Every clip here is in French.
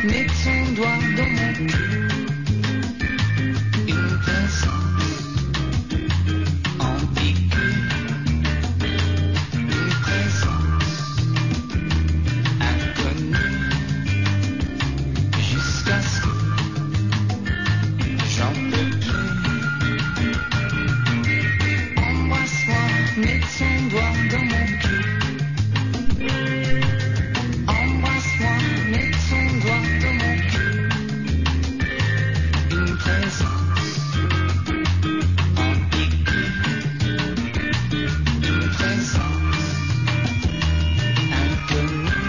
met son doigt dans mon cul. Une présence ambiguë. Une présence inconnue. Jusqu'à ce que j'en peux plus. Embrasse-moi, mets ton doigt dans mon cul. Embrasse-moi, mets ton doigt dans mon cul. Une présence ambiguë. Une présence inconnue.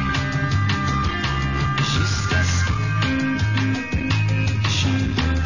Jusqu'à ce que j'en peux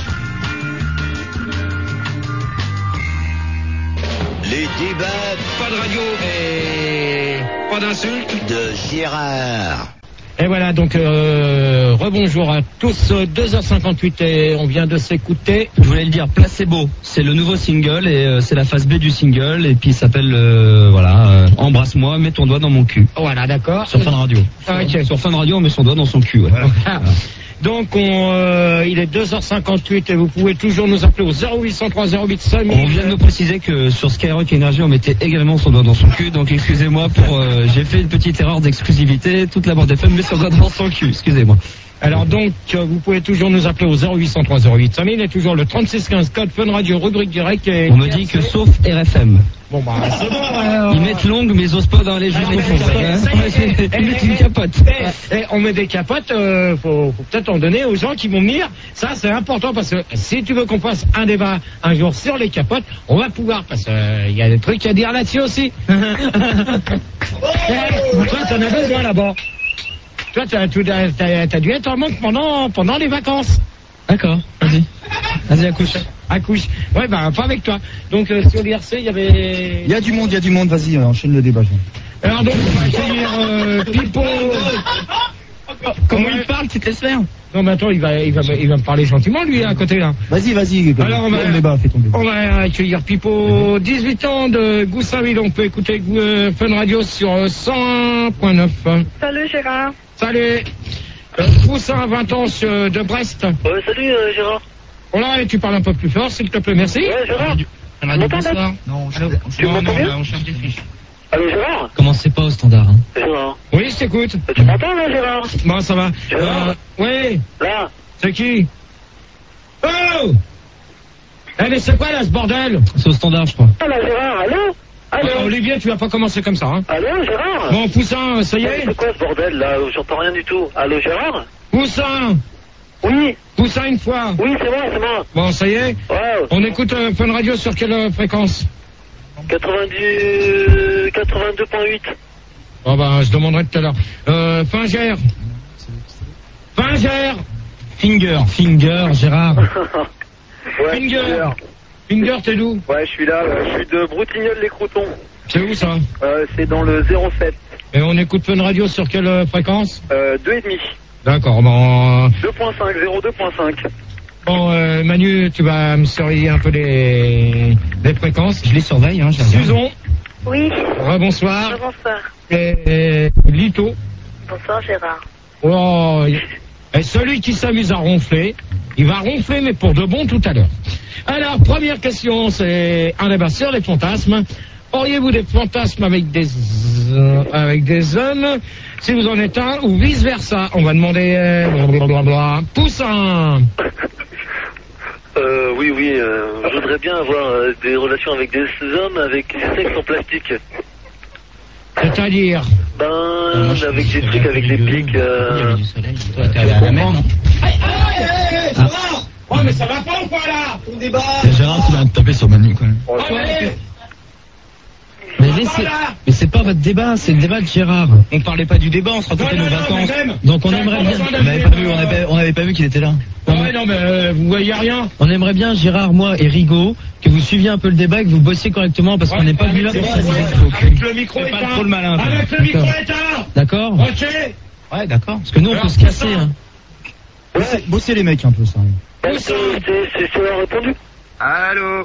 plus. Les débats, Pas de radio et pas d'insultes. de Gérard. Et voilà, donc rebonjour à tous, 2h58 et on vient de s'écouter. Je voulais le dire, Placebo, c'est le nouveau single et c'est la phase B du single et puis il s'appelle Embrasse-moi, mets ton doigt dans mon cul. Voilà, d'accord. Sur Fun Radio. Ok. Sur Fun Radio, on met son doigt dans son cul. Ouais. Voilà. Donc il est 2h58 et vous pouvez toujours nous appeler au 0803 08 5000. On vient de nous préciser que sur Skyrock Énergie, on mettait également son doigt dans son cul, donc excusez-moi pour... j'ai fait une petite erreur d'exclusivité, toute la bande FM met son doigt dans son cul, excusez-moi. Alors donc, vous pouvez toujours nous appeler au 0803 08 5000 et toujours le 3615 code Fun Radio rubrique direct. Et On me dit que sauf RFM. Bon bah c'est bon alors. Ils mettent longue mais ils osent pas dans les jusqu'au fond. Ils mettent une capote. On met des capotes, faut peut-être en donner aux gens qui vont venir. Ça c'est important parce que si tu veux qu'on fasse un débat un jour sur les capotes, on va pouvoir parce qu'il y a des trucs à dire là-dessus aussi. Toi t'en as besoin là-bas. Toi t'as dû être en manque pendant les vacances. D'accord, vas-y. Vas-y, accouche. Accouche. Ouais, bah, pas avec toi. Donc, sur l'IRC, il y avait... Il y a du monde, vas-y, enchaîne le débat. Alors, donc, on va accueillir Pipo. Comment il parle, tu te laisses faire? Non, mais attends, il va me parler gentiment, lui, à côté, là. Vas-y. Alors, fais ton débat. On va accueillir Pipo, 18 ans, de Goussainville. On peut écouter Fun Radio sur 101.9. Salut Gérard. Salut. Poussin, 20 ans, de Brest. Ouais, salut Gérard. Oh là, et tu parles un peu plus fort, s'il te plaît, merci. Ouais, Gérard. Bonsoir. Non, Tu m'entends bien? on cherche des fiches. Allô Gérard. Commencez pas au standard, hein. Gérard. Oui, je t'écoute. Tu m'entends là Gérard? Bon, ça va. Gérard. Oui, Là. c'est qui? Oh! Eh, mais c'est quoi là ce bordel? C'est au standard, je crois. Ah là Gérard, allô? Allô. Olivier, tu vas pas commencer comme ça, hein? Allô Gérard. Bon, Poussin, ça y est? C'est quoi ce bordel là? J'entends rien du tout. Allô Gérard. Poussin! Oui. Poussin une fois! Oui, c'est moi. Bon, ça y est? Ouais. On écoute Fun Radio sur quelle fréquence? 82.8. Oh bah, je demanderai tout à l'heure. Finger! Finger, Gérard. Ouais, Finger, t'es d'où? Ouais, je suis là. Je suis de Broutignolles-les-Croutons. C'est où ça? C'est dans le 07. Et on écoute Fun Radio sur quelle fréquence? 2,5. D'accord, bon... 2.5, 02.5. Bon, Manu, tu vas me surveiller un peu les fréquences. Je les surveille, hein, Susan. Oui. Rebonsoir. Bonsoir. Et Lito. Bonsoir Gérard. Oh, et celui qui s'amuse à ronfler, il va ronfler, mais pour de bon tout à l'heure. Alors, première question, c'est un débat sur les fantasmes. Auriez-vous des fantasmes avec des hommes, si vous en êtes un, ou vice-versa? On va demander... Poussin. Oui, je voudrais bien avoir des relations avec des hommes avec des sexes en plastique. C'est-à-dire? Avec des trucs, avec des pics. Toi, t'es allé à la mer, non? Oh, mais ça va pas ou quoi, là? Ton débat. Gérard, tu vas te taper sur Manu, quand même. Mais c'est pas votre débat, c'est le débat de Gérard. On parlait pas du débat, on se racontait nos vacances. Donc on aimerait bien. On n'avait pas vu qu'il était là. Non mais vous voyez rien. On aimerait bien, Gérard, moi et Rigaud, que vous suiviez un peu le débat et que vous bossiez correctement parce qu'on n'est pas venu là pour ça. Avec le micro éteint. Pas trop le malin. Avec le micro éteint. D'accord. Ok. Ouais, d'accord. Parce que nous, on peut se casser. Hein. Bossez les mecs un peu, ça. C'est répondu. Allô.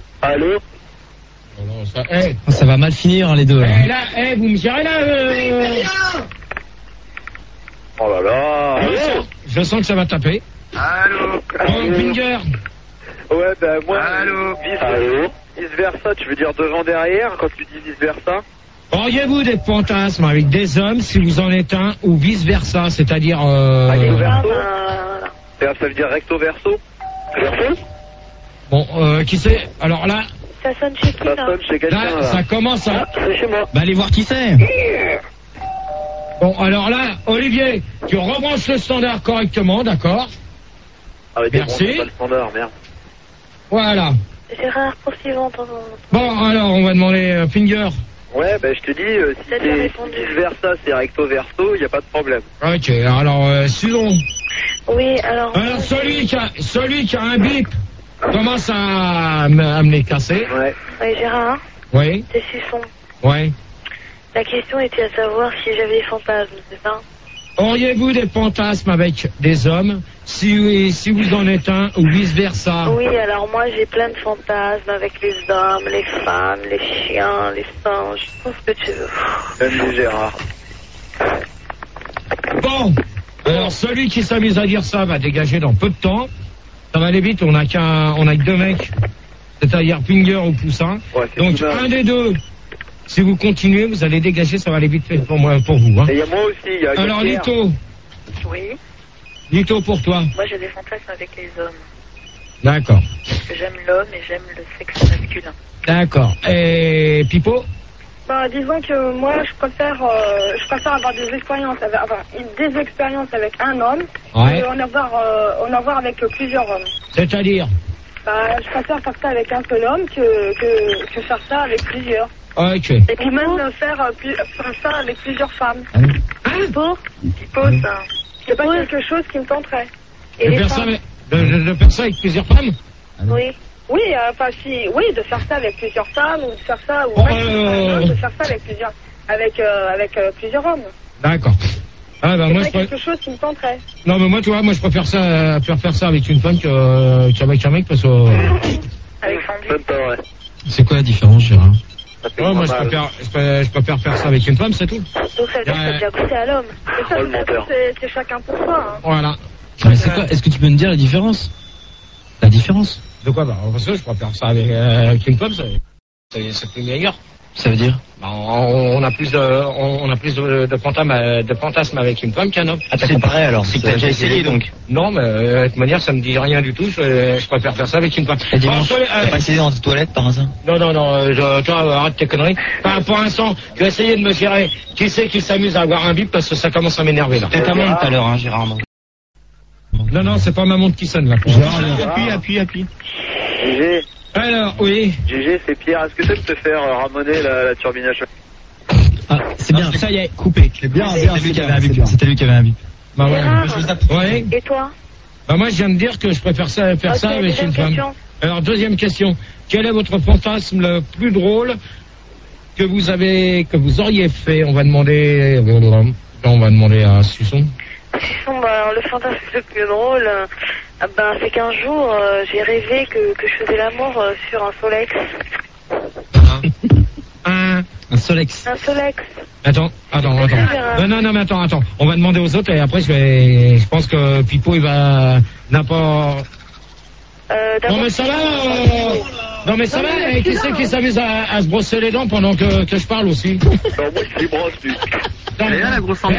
Ça va mal finir, hein, les deux. Là, vous me gérez là. Oh là là. Je sens que ça va taper. Allô. Bon, Finger. Ouais, bah moi, Allô. vice versa, tu veux dire devant derrière quand tu dis vice versa? Auriez-vous des fantasmes avec des hommes si vous en êtes un ou vice versa, c'est-à-dire Recto verso. Ça veut dire recto verso. Verso. Bon, qui c'est? Alors là, Ça sonne chez qui, Ça là? sonne chez quelqu'un là, là. ça commence à. C'est chez moi. Bah, allez voir qui c'est. Bon, alors là, Olivier, tu rebranches le standard correctement, d'accord? Ah ouais, Merci. bon, c'est pas le standard, merde. Voilà. Gérard, poursuivant ton... Bon, alors, on va demander Finger. Ouais, bah je te dis, si T'as déjà c'est répondu. vice versa, c'est recto verso, y a pas de problème. Ok, alors, suivons. Oui, alors... Alors, celui qui a un bip commence à me les casser. Ouais. Oui, Gérard, Oui, t'es suçon. oui. La question était à savoir si j'avais des fantasmes, c'est ça? Auriez-vous des fantasmes avec des hommes si vous en êtes un ou vice versa? Oui, alors moi j'ai plein de fantasmes avec les hommes, les femmes, les chiens, les singes, tout ce que tu veux. Même les Gérard. Bon, alors celui qui s'amuse à dire ça va dégager dans peu de temps. Ça va aller vite, on a que deux mecs, c'est-à-dire Finger ou Poussin. Ouais, c'est Donc tout ça. un des deux, si vous continuez, vous allez dégager, ça va aller vite fait pour moi, pour vous. Hein. Et y a moi aussi, y a Alors Pierre. Oui, Lito pour toi. moi j'ai des fantasmes avec les hommes. D'accord, Parce que j'aime l'homme et j'aime le sexe masculin. d'accord. Et Pipo? Bah, disons que moi, je préfère avoir des expériences avec un homme Ouais. et en avoir avec plusieurs hommes. C'est-à-dire? Bah, je préfère faire ça avec un seul homme que faire ça avec plusieurs. Ok. Et puis même faire ça avec plusieurs femmes. Pipo, ça. C'est pas quelque chose qui me tenterait. Et De les faire, ça femmes. avec, de faire ça avec plusieurs femmes? Oui. Oui, de faire ça avec plusieurs femmes ou de faire ça ou de faire ça avec plusieurs hommes. D'accord. Ah bah C'est moi pas je préfère... quelque chose qui me tenterait. Non mais moi tu vois, moi je préfère ça faire ça avec une femme qu'avec un mec parce que Avec Sandy. Même pas vrai. C'est quoi la différence, Gérard? Ça fait moi moins je mal. préfère faire ça avec une femme, c'est tout. Donc ça veut dire que t'as déjà goûté à l'homme. Et ça, Oh, le menteur. c'est chacun pour soi. Hein. Voilà. Mais c'est quoi? Est-ce que tu peux me dire la différence? La différence? De quoi? Bah parce que je préfère ça avec une femme, c'est plus meilleur. Ça veut dire? Bah, on a plus de fantasmes avec une femme qu'un homme. Ah, c'est pareil alors. C'est que t'as déjà essayé donc. Non mais de toute manière ça me dit rien du tout. Je préfère faire ça avec une femme. Et dimanche, Bon, t'as pas essayé dans tes toilettes par hasard? Non, toi, arrête tes conneries. Enfin, pour l'instant, tu vas essayer de me dire qui c'est qui s'amuse à avoir un bip parce que ça commence à m'énerver là. C'était ta montre tout à l'heure, hein, Gérard. Non, c'est pas ma montre qui sonne là. Appuie. GG, Alors, oui. GG, c'est Pierre. Est-ce que tu peux te faire ramoner la turbine à choc? Ah, c'est bien. Ça y est, coupé. C'est bien, C'était lui qui avait un bip. C'était lui qui avait un bip. Bah ouais. Gérard, Ouais. et toi? Bah moi, je viens de dire que je préfère ça faire Ok, ça avec deuxième une femme. question. Alors, deuxième question. Quel est votre fantasme le plus drôle que vous auriez fait? On va demander à Susson. Bon, bah, alors, le fantasme le plus drôle, c'est qu'un jour, j'ai rêvé que je faisais l'amour sur un Solex. Un Solex. Un Solex. Attends. Non, mais attends. On va demander aux autres et après je pense que Pipo il va n'importe. Non mais ça va, et qui c'est qui s'amuse à se brosser les dents pendant que je parle aussi? Non, moi, je les brosse, lui. Elle est là, la grosse Sandy?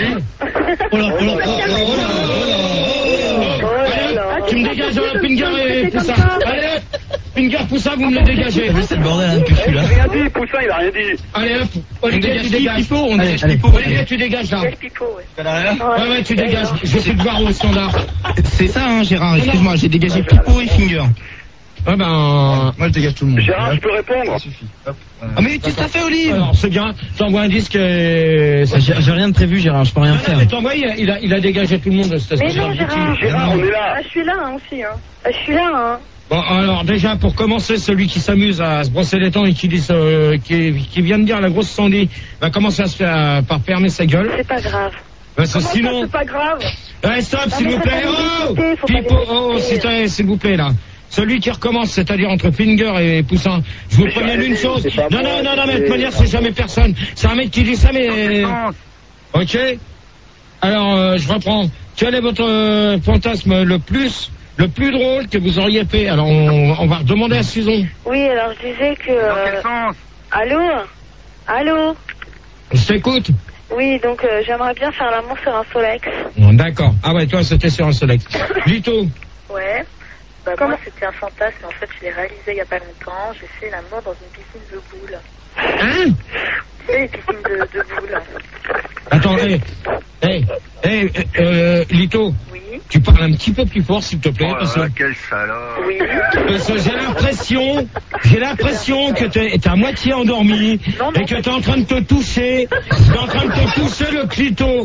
Tu me dégages Finger et Poussin. Allez hop, Finger, Poussin, vous me le dégagez. C'est le bordel, hein, depuis là. Rien dit, Poussin, il a rien dit. Allez hop, Olivier, tu dégages. Allez. Olivier, tu dégages là. Quel Pipo, ouais. Ouais, tu dégages. Je suis de voir au standard. C'est ça, hein, Gérard. Excuse-moi, j'ai dégagé Pipo et Finger. Ouais, Moi, je dégage tout le monde. Gérard, je peux répondre? Ah, mais qu'est-ce que t'as fait, Olive? Alors, c'est bien. T'envoies un disque et... J'ai rien de prévu, Gérard. Je peux rien faire. Mais t'envoies, il a dégagé tout le monde. Mais non, Gérard. Gérard, on est là. Ah, je suis là hein, aussi. Hein. Je suis là, hein. Bon, alors déjà pour commencer, celui qui s'amuse à se brosser les dents et qui vient de dire la grosse Sandy va commencer à se faire par fermer sa gueule. C'est pas grave. Parce que Comment ça, sinon, c'est pas grave. stop s'il mais vous faut plaît. pas Oh, discuter, faut pas Pipo, discuter. s'il vous plaît là. Celui qui recommence, c'est-à-dire entre Finger et Poussin, je vous préviens d'une chose. c'est pas Non, moi, mais de c'est- toute manière, c'est jamais personne. C'est un mec qui dit ça, mais... Ok. Alors, je reprends. quel est votre fantasme le plus drôle que vous auriez fait? Alors, on va redemander à Susan. Oui, alors je disais que... Dans quel sens? Allô? Je t'écoute. Oui, donc j'aimerais bien faire l'amour sur un Solex. Bon, d'accord. Ah ouais, toi, c'était sur un Solex. Lito. Ouais. Bah, moi, c'était un fantasme, mais en fait, je l'ai réalisé il y a pas longtemps. J'ai fait l'amour dans une piscine de boules. Hein? Tu sais, les piscines de boules. Attends, Lito. Oui. Tu parles un petit peu plus fort, s'il te plaît. Oh parce là là, que... quel salope. Oui. Parce que j'ai l'impression que t'es à moitié endormi Non, et que t'es en train de te toucher, le clito.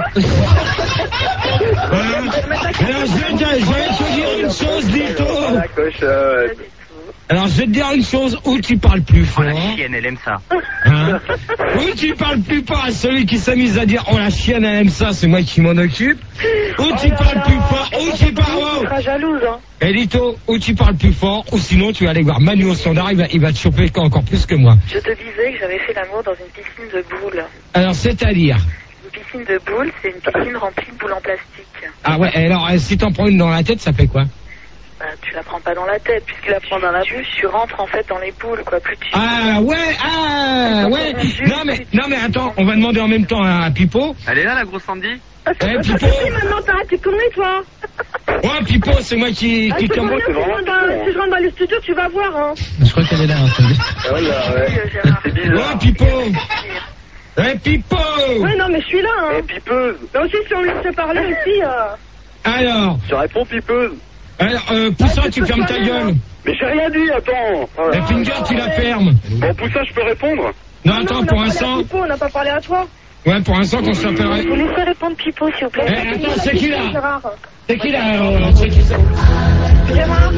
Voilà. Alors je vais te dire une chose, Lito. La cochonne. Alors je vais te dire une chose, où tu parles plus fort, La chienne, elle aime ça. hein, où tu parles plus fort à celui qui s'amuse à dire oh la chienne elle aime ça, c'est moi qui m'en occupe, où tu parles plus fort, où tu parles, Tu seras jalouse, hein. et Lito, où tu parles plus fort, ou sinon tu vas aller voir Manu au standard, il va te choper encore plus que moi. Je te disais que j'avais fait l'amour dans une piscine de boules. Alors c'est-à-dire, Une piscine de boules, c'est une piscine remplie de boules en plastique. ah ouais, alors si t'en prends une dans la tête, ça fait quoi? Bah, tu la prends pas dans la tête, puisque la prends dans la bouche, tu rentres en fait dans les boules, quoi. Plus tu... Ah ouais. Non mais attends, on va demander en même temps à Pipo. Elle est là, la grosse Sandy? Pipo. Si, maintenant, t'arrêtes tes conneries, toi. Ouais, Pipo, c'est moi qui Si je comme... rentre dans les studios, tu vas voir, hein. Je crois qu'elle est là. C'est Ouais, bizarre. Pipo. Ouais, Pipo. Ouais, non, mais je suis là, hein. Eh, pipeuse. Mais aussi, si on laisse se parler ici, Alors, Tu réponds pipeuse. Poussin, tu fermes ta gueule. Mais j'ai rien dit, attends. Oh là La finger, tu la fermes. Bon, Poussin, je peux répondre? Non, attends, pour l'instant. On n'a pas parlé à toi. Ouais, pour l'instant, quand je t'appellerai. Vous laissez répondre Pipo, s'il vous plaît. Attends, c'est qui là? Gérard. C'est qui là? C'est qui ça? Gérard.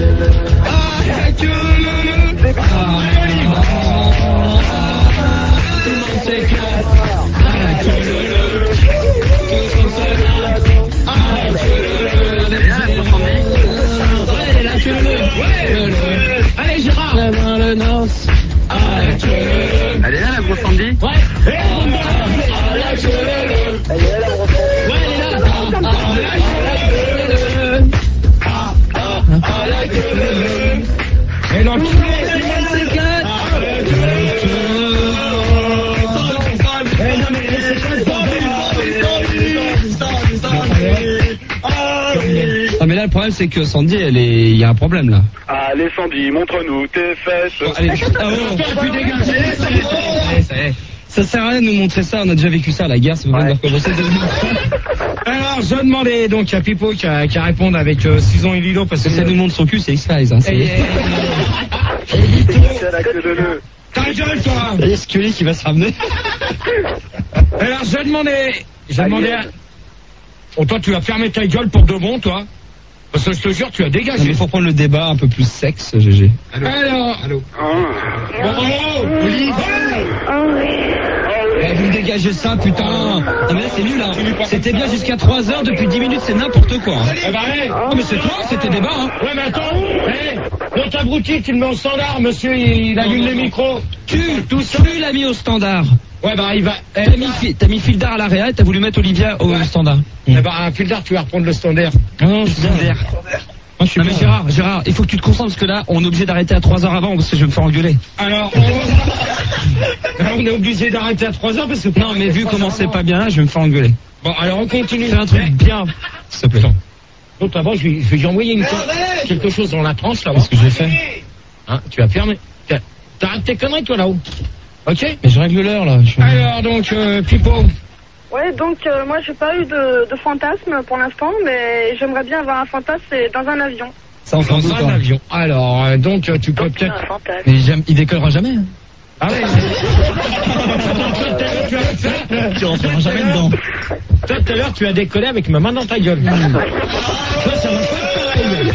Allez, Gérard. Elle est là, la grosse Sandy? Ouais. Et donc, Ah mais là le problème c'est que Sandy il y a un problème là. Allez, Sandy, montre-nous tes fesses. Allez, plus dégager, ça y est. Ça sert à rien de nous montrer ça, on a déjà vécu ça, la guerre, c'est pas besoin de recommencer. alors, je demandais donc à Pipo qui a répondu avec Susan et Lilo parce que Si ça nous montre son cul, c'est X-Files. Hein, C'est la queue de nœud. ta gueule, toi. il y a Scully qui va se ramener. Alors, j'ai demandé à... Oh, toi, tu vas fermer ta gueule pour de bon, toi. Parce que je te jure, tu as Non, mais dégagé. il faut prendre le débat un peu plus sexe, GG. Alors... Bon, Olive. Oh oui. Vous me dégagez ça, putain. Non mais là c'est nul là. C'était bien jusqu'à 3h, depuis 10 minutes c'est n'importe quoi. Hein. Eh ben, hey. Oh mais c'est toi, c'était débat hein. Ouais, mais attends. Hey, notre abruti, tu le mets au standard, monsieur, il allume les micros. Tu l'as mis au standard. Ouais, bah, il va... T'as mis Fildar à l'arrière et t'as voulu mettre Olivia au standard. Eh ben, Fildar, tu vas reprendre le standard. Non, je suis bien. Moi, je suis mais Gérard, il faut que tu te concentres parce que là, on est obligé d'arrêter à 3h avant parce que je vais me faire engueuler. Alors, on est obligé d'arrêter à 3h parce que... Non, mais vu comment c'est pas bien là, je vais me faire engueuler. Bon, alors on continue. Fais un truc bien, s'il te plaît. Donc d'abord, je vais lui envoyer quelque chose dans la tranche là-bas. Qu'est-ce que j'ai fait? Hein, tu vas fermer. T'arrêtes tes conneries toi là-haut. Ok? Mais je règle l'heure là. Alors donc, Pipo. Ouais, donc moi j'ai pas eu de fantasme pour l'instant, mais j'aimerais bien avoir un fantasme, c'est dans un avion. Ça on s'en doute. Dans un avion. Alors, donc tu peux peut-être... Un fantasme. Mais il décollera jamais. Hein. Ah ouais. Tu rentreras jamais dedans. Toi, tout à l'heure, tu as décollé avec ma main dans ta gueule. Ça va pas être pareil.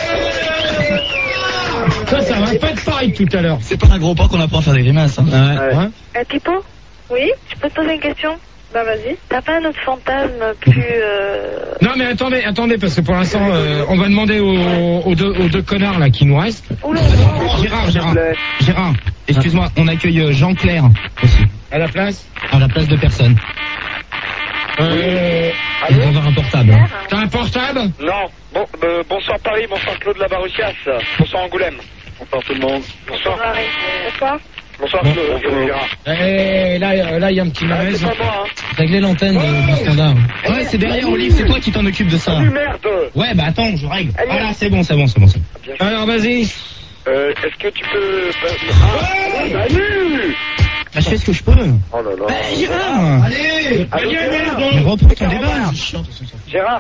Ça va pas être pareil tout à l'heure. C'est pas un gros pas qu'on apprend à faire des grimaces. Hein. Ouais. Pipo, Oui, je peux te poser une question? bah vas-y. T'as pas un autre fantasme plus... Non mais attendez, parce que pour l'instant, on va demander aux deux connards là qui nous restent. Oula, Gérard, excuse-moi, on accueille Jean-Claire aussi. À la place À la place de personne. Il doit avoir un portable. T'as un portable? Non. Bon, bonsoir Paris, bonsoir Claude Labarussias, bonsoir Angoulême. Bonsoir tout le monde. Bonsoir. Bonsoir. Bonsoir Claude Gérard. Et là, il y a un petit malaise. C'est pas moi, hein. Réglez l'antenne du standard. Ouais, c'est derrière, Olive, c'est toi qui t'en occupe de ça. Salut merde. Ouais, bah attends, je règle. Allez. Voilà, c'est bon. Alors, vas-y. Est-ce que tu peux... Salut. Bah, je fais ce que je peux. Oh là là. Gérard. Allez. Allô, Gérard. Mais reprends ton débat. Gérard.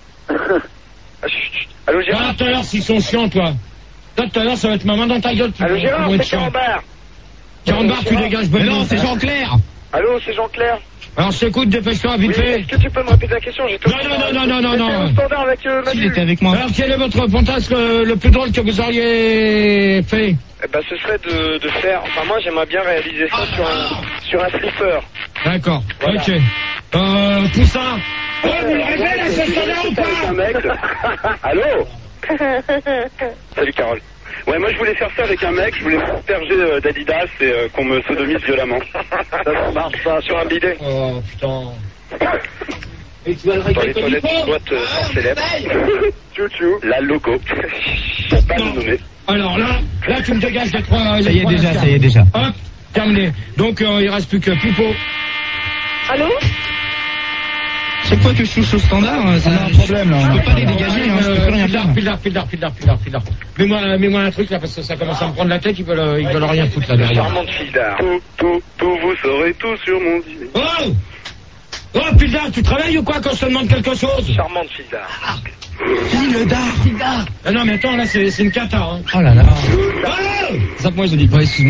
Chut. Allô Gérard. Voilà, tout à l'heure, s'ils sont chiants, toi. Toi, tout à l'heure, ça va être ma main dans ta gueule. Allô Gérard, c'est Carambert. Carambert, tu dégages. Mais non, c'est Jean-Claire. Allô, c'est Jean-Claire. Alors, je t'écoute, dépêche-toi, vite Oui, fait. est-ce que tu peux me répéter la question? J'ai tout Non. J'étais au standard avec Il Manu. était avec moi. Alors, quel est votre fantasme le plus drôle que vous auriez fait? Eh ben, ce serait de faire... Enfin, moi, j'aimerais bien réaliser ça sur un flipper. D'accord, Voilà. ok. Poussin. Oh, vous le révélez, là, ce standard ou Avec un pas? mec. Allô. Salut Carole. Ouais, moi je voulais faire ça avec un mec, je voulais faire asperger d'Adidas et qu'on me sodomise violemment. Ça marche pas sur un bidet. Oh, putain. Et tu vas le Dans régler les comme il toilettes d'une faut? boîte célèbre. Tchou, la loco. Pour pas le nommer. Alors là, tu me dégages les trois... Ça y est déjà. Hop, terminé. Donc, il reste plus que Pipo. Allô? Chaque fois que je touche au standard, ça a un problème là. Je peux pas les dégager, hein, je peux plus rien faire. Pildar. Mets-moi un truc là parce que ça commence à me prendre la tête, ils veulent rien foutre là derrière. Charmante fille d'art. Tout, vous saurez tout sur mon dîner. Oh, Pildar, tu travailles ou quoi quand je te demande quelque chose? Charmante fille d'art. Fille d'art. Ah non mais attends, là c'est une cata, hein. Oh là là. Oh Ça, moi, je dis pas, excuse-moi.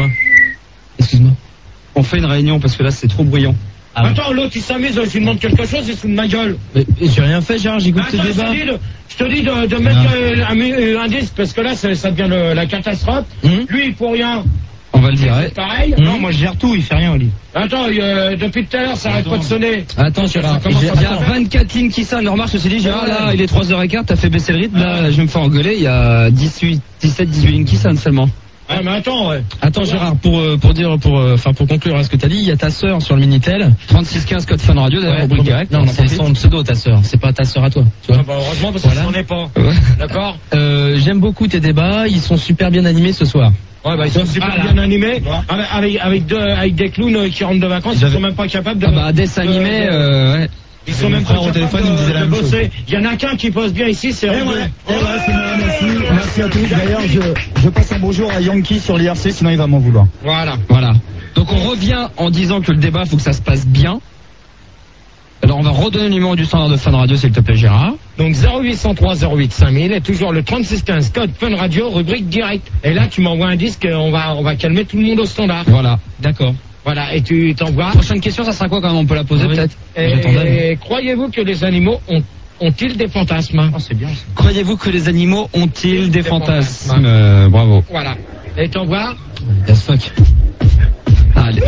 On fait une réunion parce que là, c'est trop bruyant. Attends, l'autre il s'amuse, je lui demande quelque chose, il se fout de ma gueule. Mais j'ai rien fait, Gérard, j'écoute tes Attends, débats. je te dis de mettre un disque parce que là ça devient la catastrophe. Lui il faut rien. On va le dire. C'est pareil. Non, moi je gère tout, il fait rien, Olive. Attends, depuis tout à l'heure ça arrête pas de sonner. Attends, Gérard, Ça commence il y a à faire. 24 lignes qui sonnent. Remarque, je me suis dit, Gérard, là, il est 3h15, t'as fait baisser le rythme, là, je vais me faire engueuler, il y a 17, 18 lignes qui sonnent seulement. Ah mais attends, ouais. Attends, Gérard, pour conclure à ce que t'as dit, il y a ta sœur sur le Minitel, 3615 code Fun Radio, d'ailleurs, rubrique direct. Non, c'est son pseudo, ta sœur, c'est pas ta sœur à toi, tu vois. Ah bah heureusement parce que Voilà. j'en ai pas. Ouais. D'accord. J'aime beaucoup tes débats, ils sont super bien animés ce soir. Ouais bah ils sont super bien animés, avec des clowns qui rentrent de vacances, ils sont même pas capables de. Ah bah, dessin animé, ouais. Ils sont même pas au téléphone, il me disait la de même chose. bosser. Il y en a qu'un qui bosse bien ici, c'est Red. Merci à tous. D'ailleurs, je passe un bonjour à Yankee sur l'IRC, sinon il va m'en vouloir. Voilà. Donc on revient en disant que le débat, faut que ça se passe bien. Alors on va redonner le numéro du standard de Fun Radio, s'il te plaît, Gérard. Donc 0803 08 5000 et toujours le 3615 code Fun Radio, rubrique direct. Et là tu m'envoies un disque, on va calmer tout le monde au standard. Voilà, d'accord. Voilà, et tu t'envoies. Prochaine question, ça sera quoi quand même? On peut la poser peut-être? Et croyez-vous que les animaux ont-ils des fantasmes? Oh, c'est bien ça. Croyez-vous que les animaux ont-ils des fantasmes? Bravo. Voilà. Et t'envoies. Das fuck. Allez.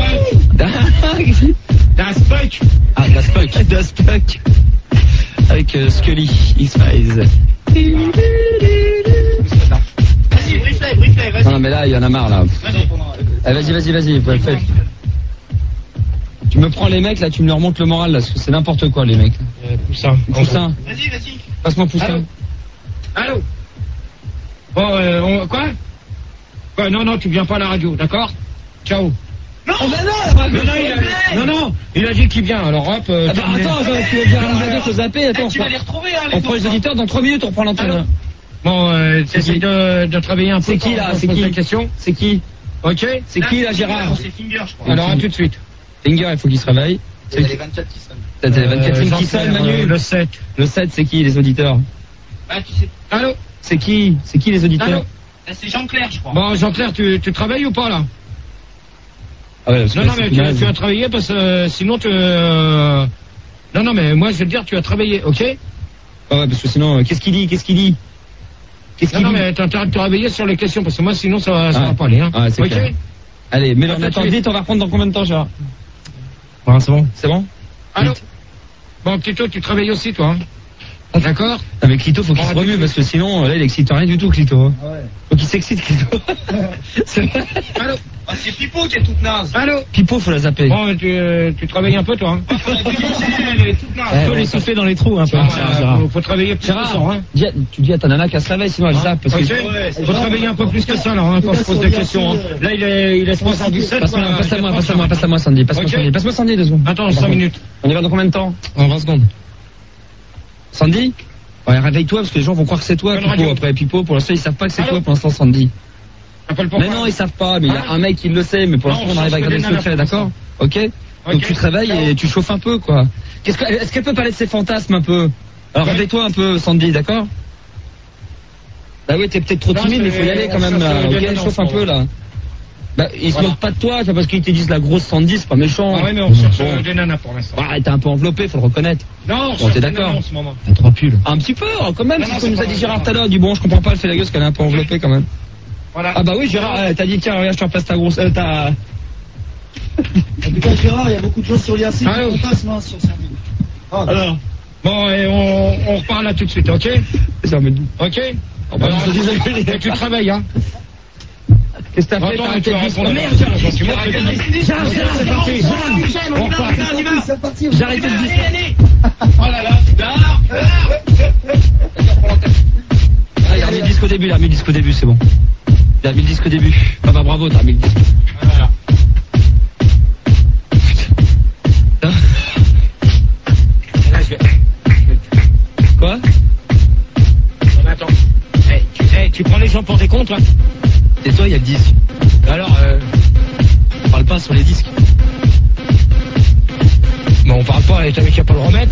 Das fuck. Ah, Das fuck. Das fuck. Avec Scully, X-Files. Vas-y, brief-les, vas-y. Non mais là, il y en a marre là. Vas-y, fais. Tu me prends les mecs là, tu me leur montres le moral là, parce que c'est n'importe quoi les mecs. Poussin. Vas-y. Passe-moi Poussin. Allô. Bon, quoi? Non, tu viens pas à la radio, d'accord? Ciao. Non, il a dit qu'il vient, alors hop. Attends, tu veux dire à la radio, faut zapper, attends. Tu vas les retrouver, hein, On prend les auditeurs dans 3 minutes, on reprend l'antenne. Bon, t'essayes de travailler un peu. C'est qui là? C'est qui? C'est qui? Ok. C'est qui là, Gérard? C'est Finger, je crois. Alors à tout de suite. Finger, il faut qu'il se réveille. Il y a les 24 qui sonnent. T'as les 24 lignes qui sonnent, Manu? Le 7. Le 7, c'est qui les auditeurs? Ah, tu sais. Allô? C'est qui les auditeurs? Allô? C'est Jean-Claire, je crois. Bon, Jean-Claire, tu travailles ou pas là? Ah ouais, parce que Non, mais tu as travaillé parce que sinon tu. Non, mais moi je veux te dire, tu as travaillé, ok? Ah ouais, parce que sinon, qu'est-ce qu'il dit? Non, mais t'as intérêt de te réveiller sur les questions parce que moi sinon ça va pas aller, hein. Ah, c'est ok? clair. Allez, mais on attend vite, on va reprendre dans combien de temps, Gérard? Ouais, c'est bon? Allô? Bon, Clito, tu travailles aussi, toi, hein? D'accord? Avec Clito, faut qu'il se remue parce que sinon, là, il excite rien du tout, Clito. Ouais. Donc il s'excite Clito. Allô. Ah, c'est Pipo qui est toute naze. Allô. Pipo, faut la zapper. Bon, tu travailles un peu, toi, hein. Elle est toute naze. Faut les souffler dans les trous un peu. Faut travailler plus que ça, hein. Tu dis à ta nana qu'elle se réveille, sinon elle zappe. Parce que faut travailler un peu plus que ça, là, hein, quand je pose des questions. Hein. Là, il est 3h17. Passe-moi Sandy. Passe-moi Sandy 2 secondes. Attends, 5 minutes. On y va dans combien de temps? En 20 secondes. Sandy? Ouais, réveille-toi parce que les gens vont croire que c'est toi, Pipo. Après, Pipo, pour l'instant, ils savent pas que c'est toi pour l'instant, Sandy. Mais non, ils savent pas, mais il y a un mec qui le sait, mais pour l'instant, on arrive à garder le secret, d'accord? Ok? Donc tu te réveilles et tu chauffes un peu, quoi. Est-ce qu'elle peut parler de ses fantasmes un peu? Alors réveille-toi un peu, Sandy, d'accord? Bah oui, t'es peut-être trop timide, mais il faut y aller quand même, là. Ok, chauffe un peu, là. Bah, ils se moquent pas de toi, parce qu'ils te disent la grosse Sandy, c'est pas méchant. Ah ouais, mais on cherche des nanas pour l'instant. Ouais, t'es un peu enveloppé, faut le reconnaître. Non, bon, t'es d'accord. T'as 3 pulls. Un petit peu, quand même, c'est ce que nous a dit Gérard tout à l'heure. Du bon, je comprends pas, elle fait la gueule parce qu'elle est un peu enveloppée quand même. Voilà. Ah bah oui, Gérard, t'as dit, tiens, regarde, je te repasse ta grosse... En tout cas, Gérard, il y a beaucoup de choses sur l'IRC qui fantasment sur Sandy. Alors, bon, et on repart là tout de suite, ok? Ok? Alors, tu travailles, hein? Qu'est-ce que t'as fait? Attends, tu vas répondre. Merde, c'est parti. J'ai arrêté le disque. Oh là là, il a mis le disque au début, c'est bon. Il a mis le disque au début. Ah bah bravo, t'as mis le disque. Voilà. Quoi? Attends. Tu prends les gens pour des comptes, là? Et toi, il y a le disque. Alors, on parle pas sur les disques. Bon, on parle pas, t'as vu qu'il n'y a pas le remettre.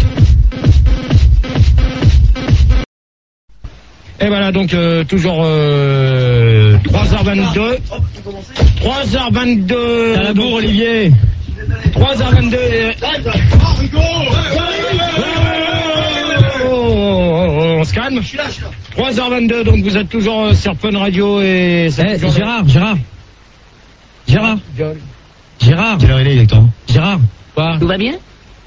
Et voilà, donc, toujours 3h22. 3h22. T'as la bourre, Olivier. 3h22. On se calme. 3h22, donc vous êtes toujours sur Fun Radio et... Gérard. Quelle heure il est exactement? Gérard. Quoi? Tout va bien?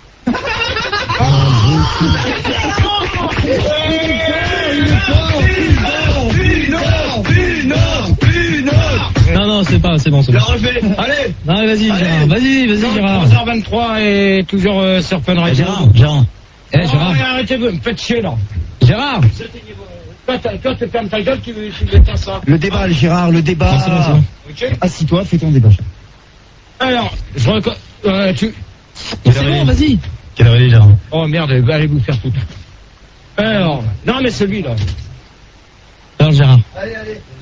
Non, c'est bon. Allez. Non, vas-y, Gérard. Vas-y, Gérard. 3h23 et toujours sur Fun Radio. Gérard. Gérard. Arrêtez de me faites chier, là. Gérard. Toi, tu fermes ta gueule, tu veux pas ça. Le débat, Gérard, le débat. C'est bon. Ok. Assis-toi, fais ton débat. Alors, tu... C'est bon, vas-y. Quelle heure il est, Gérard? Oh merde, allez vous faire foutre. Alors, non mais celui-là. Alors, Gérard. Allez.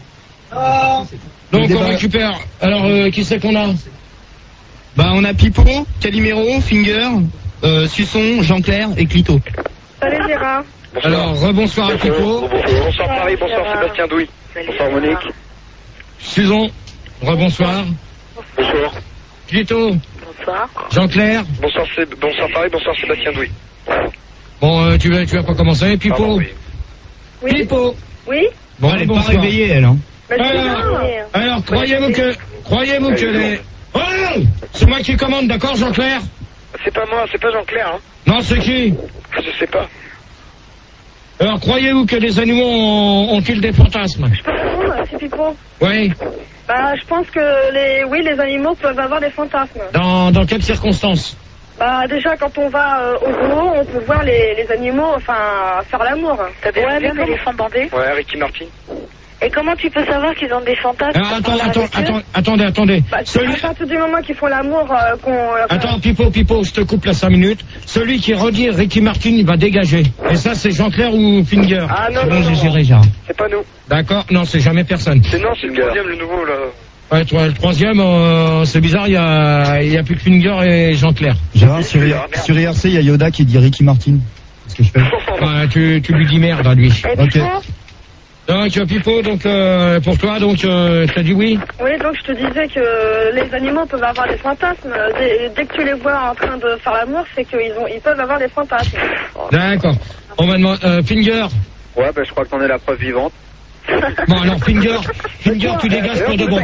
Donc on récupère. Alors, qui c'est qu'on a? Bah, on a Pipo, Calimero, Finger, Suçon, Jean-Claire et Clito. Salut Gérard. Alors, rebonsoir à Pipo. Bonsoir Paris, bonsoir Sébastien Douy. Bonsoir Monique. Susan, rebonsoir. Bonsoir. Clito. Bonsoir. Jean-Claire. Bonsoir Paris, bonsoir Sébastien Douy. Bon, tu vas pas commencer, Pipo. Oui. Pipo. Oui. Bon, Elle est pas réveillée, elle, hein. Alors, croyez-vous que les... Oh, c'est moi qui commande, d'accord, Jean-Claire? C'est pas moi, c'est pas Jean-Claire, hein. Non, c'est qui? Je sais pas. Alors, croyez-vous que les animaux ont-ils des fantasmes? Je peux répondre, c'est Pipo. Oui. Bah, je pense que les animaux peuvent avoir des fantasmes. Dans quelles circonstances? Bah, déjà, quand on va au zoo, on peut voir les animaux, enfin, faire l'amour. T'as déjà vu un éléphant bandé? Ouais, Ricky Martin. Et comment tu peux savoir qu'ils ont des fantasmes? Alors, attendez. Bah, à partir du moment qu'ils font l'amour, Attends, Pipo, je te coupe là 5 minutes. Celui qui redit Ricky Martin, il va dégager. Et ça, c'est Jean-Claire ou Finger? Ah non, bon, non, j'ai géré, Jean. C'est pas nous. D'accord? Non, c'est jamais personne. C'est le troisième, le nouveau, là. Ouais, le troisième, c'est bizarre, il y a plus que Finger et Jean-Claire. Gérard, sur IRC, il y a Yoda qui dit Ricky Martin. Qu'est-ce que je fais? Ouais, tu lui dis merde à lui. Ok. Donc, Pipo, donc, pour toi, donc, t'as dit oui? Oui, donc je te disais que les animaux peuvent avoir des fantasmes. Dès que tu les vois en train de faire l'amour, c'est qu'ils peuvent avoir des fantasmes. D'accord. On va demander, Finger. Ouais, bah je crois que t'en es la preuve vivante. Bon, alors, Finger, tu dégages pour de bon.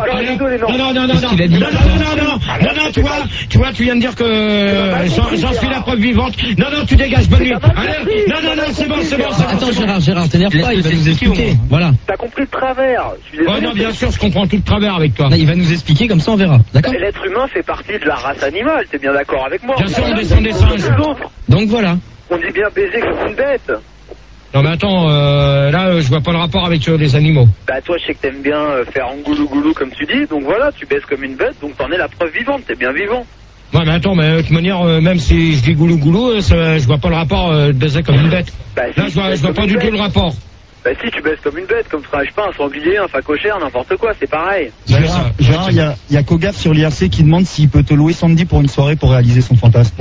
Non, tu vois, tu viens de dire que j'en suis la preuve vivante. Non, tu dégages, bonne nuit. Allez, non, c'est bon. Attends, Gérard, t'énerve pas, il va nous expliquer. Voilà. T'as compris le travers. Oh non, bien sûr, je comprends tout le travers avec toi. Là, il va nous expliquer, comme ça on verra. D'accord? L'être humain fait partie de la race animale, t'es bien d'accord avec moi? Bien sûr, on descend des singes. Donc voilà. On dit bien baiser comme une bête. Non mais attends, là je vois pas le rapport avec les animaux. Bah toi je sais que t'aimes bien faire un goulou comme tu dis, donc voilà, tu baises comme une bête, donc t'en es la preuve vivante, t'es bien vivant. Ouais mais attends, mais de toute manière, même si je dis goulou, je vois pas le rapport de baiser comme une bête. Bah, là je vois pas du tout le rapport. Bah si, tu baises comme une bête, comme tu travailles pas, un sanglier, un facochère, n'importe quoi, c'est pareil. Gérard, il y a Kogaf sur l'IRC qui demande s'il peut te louer Sandy pour une soirée pour réaliser son fantasme.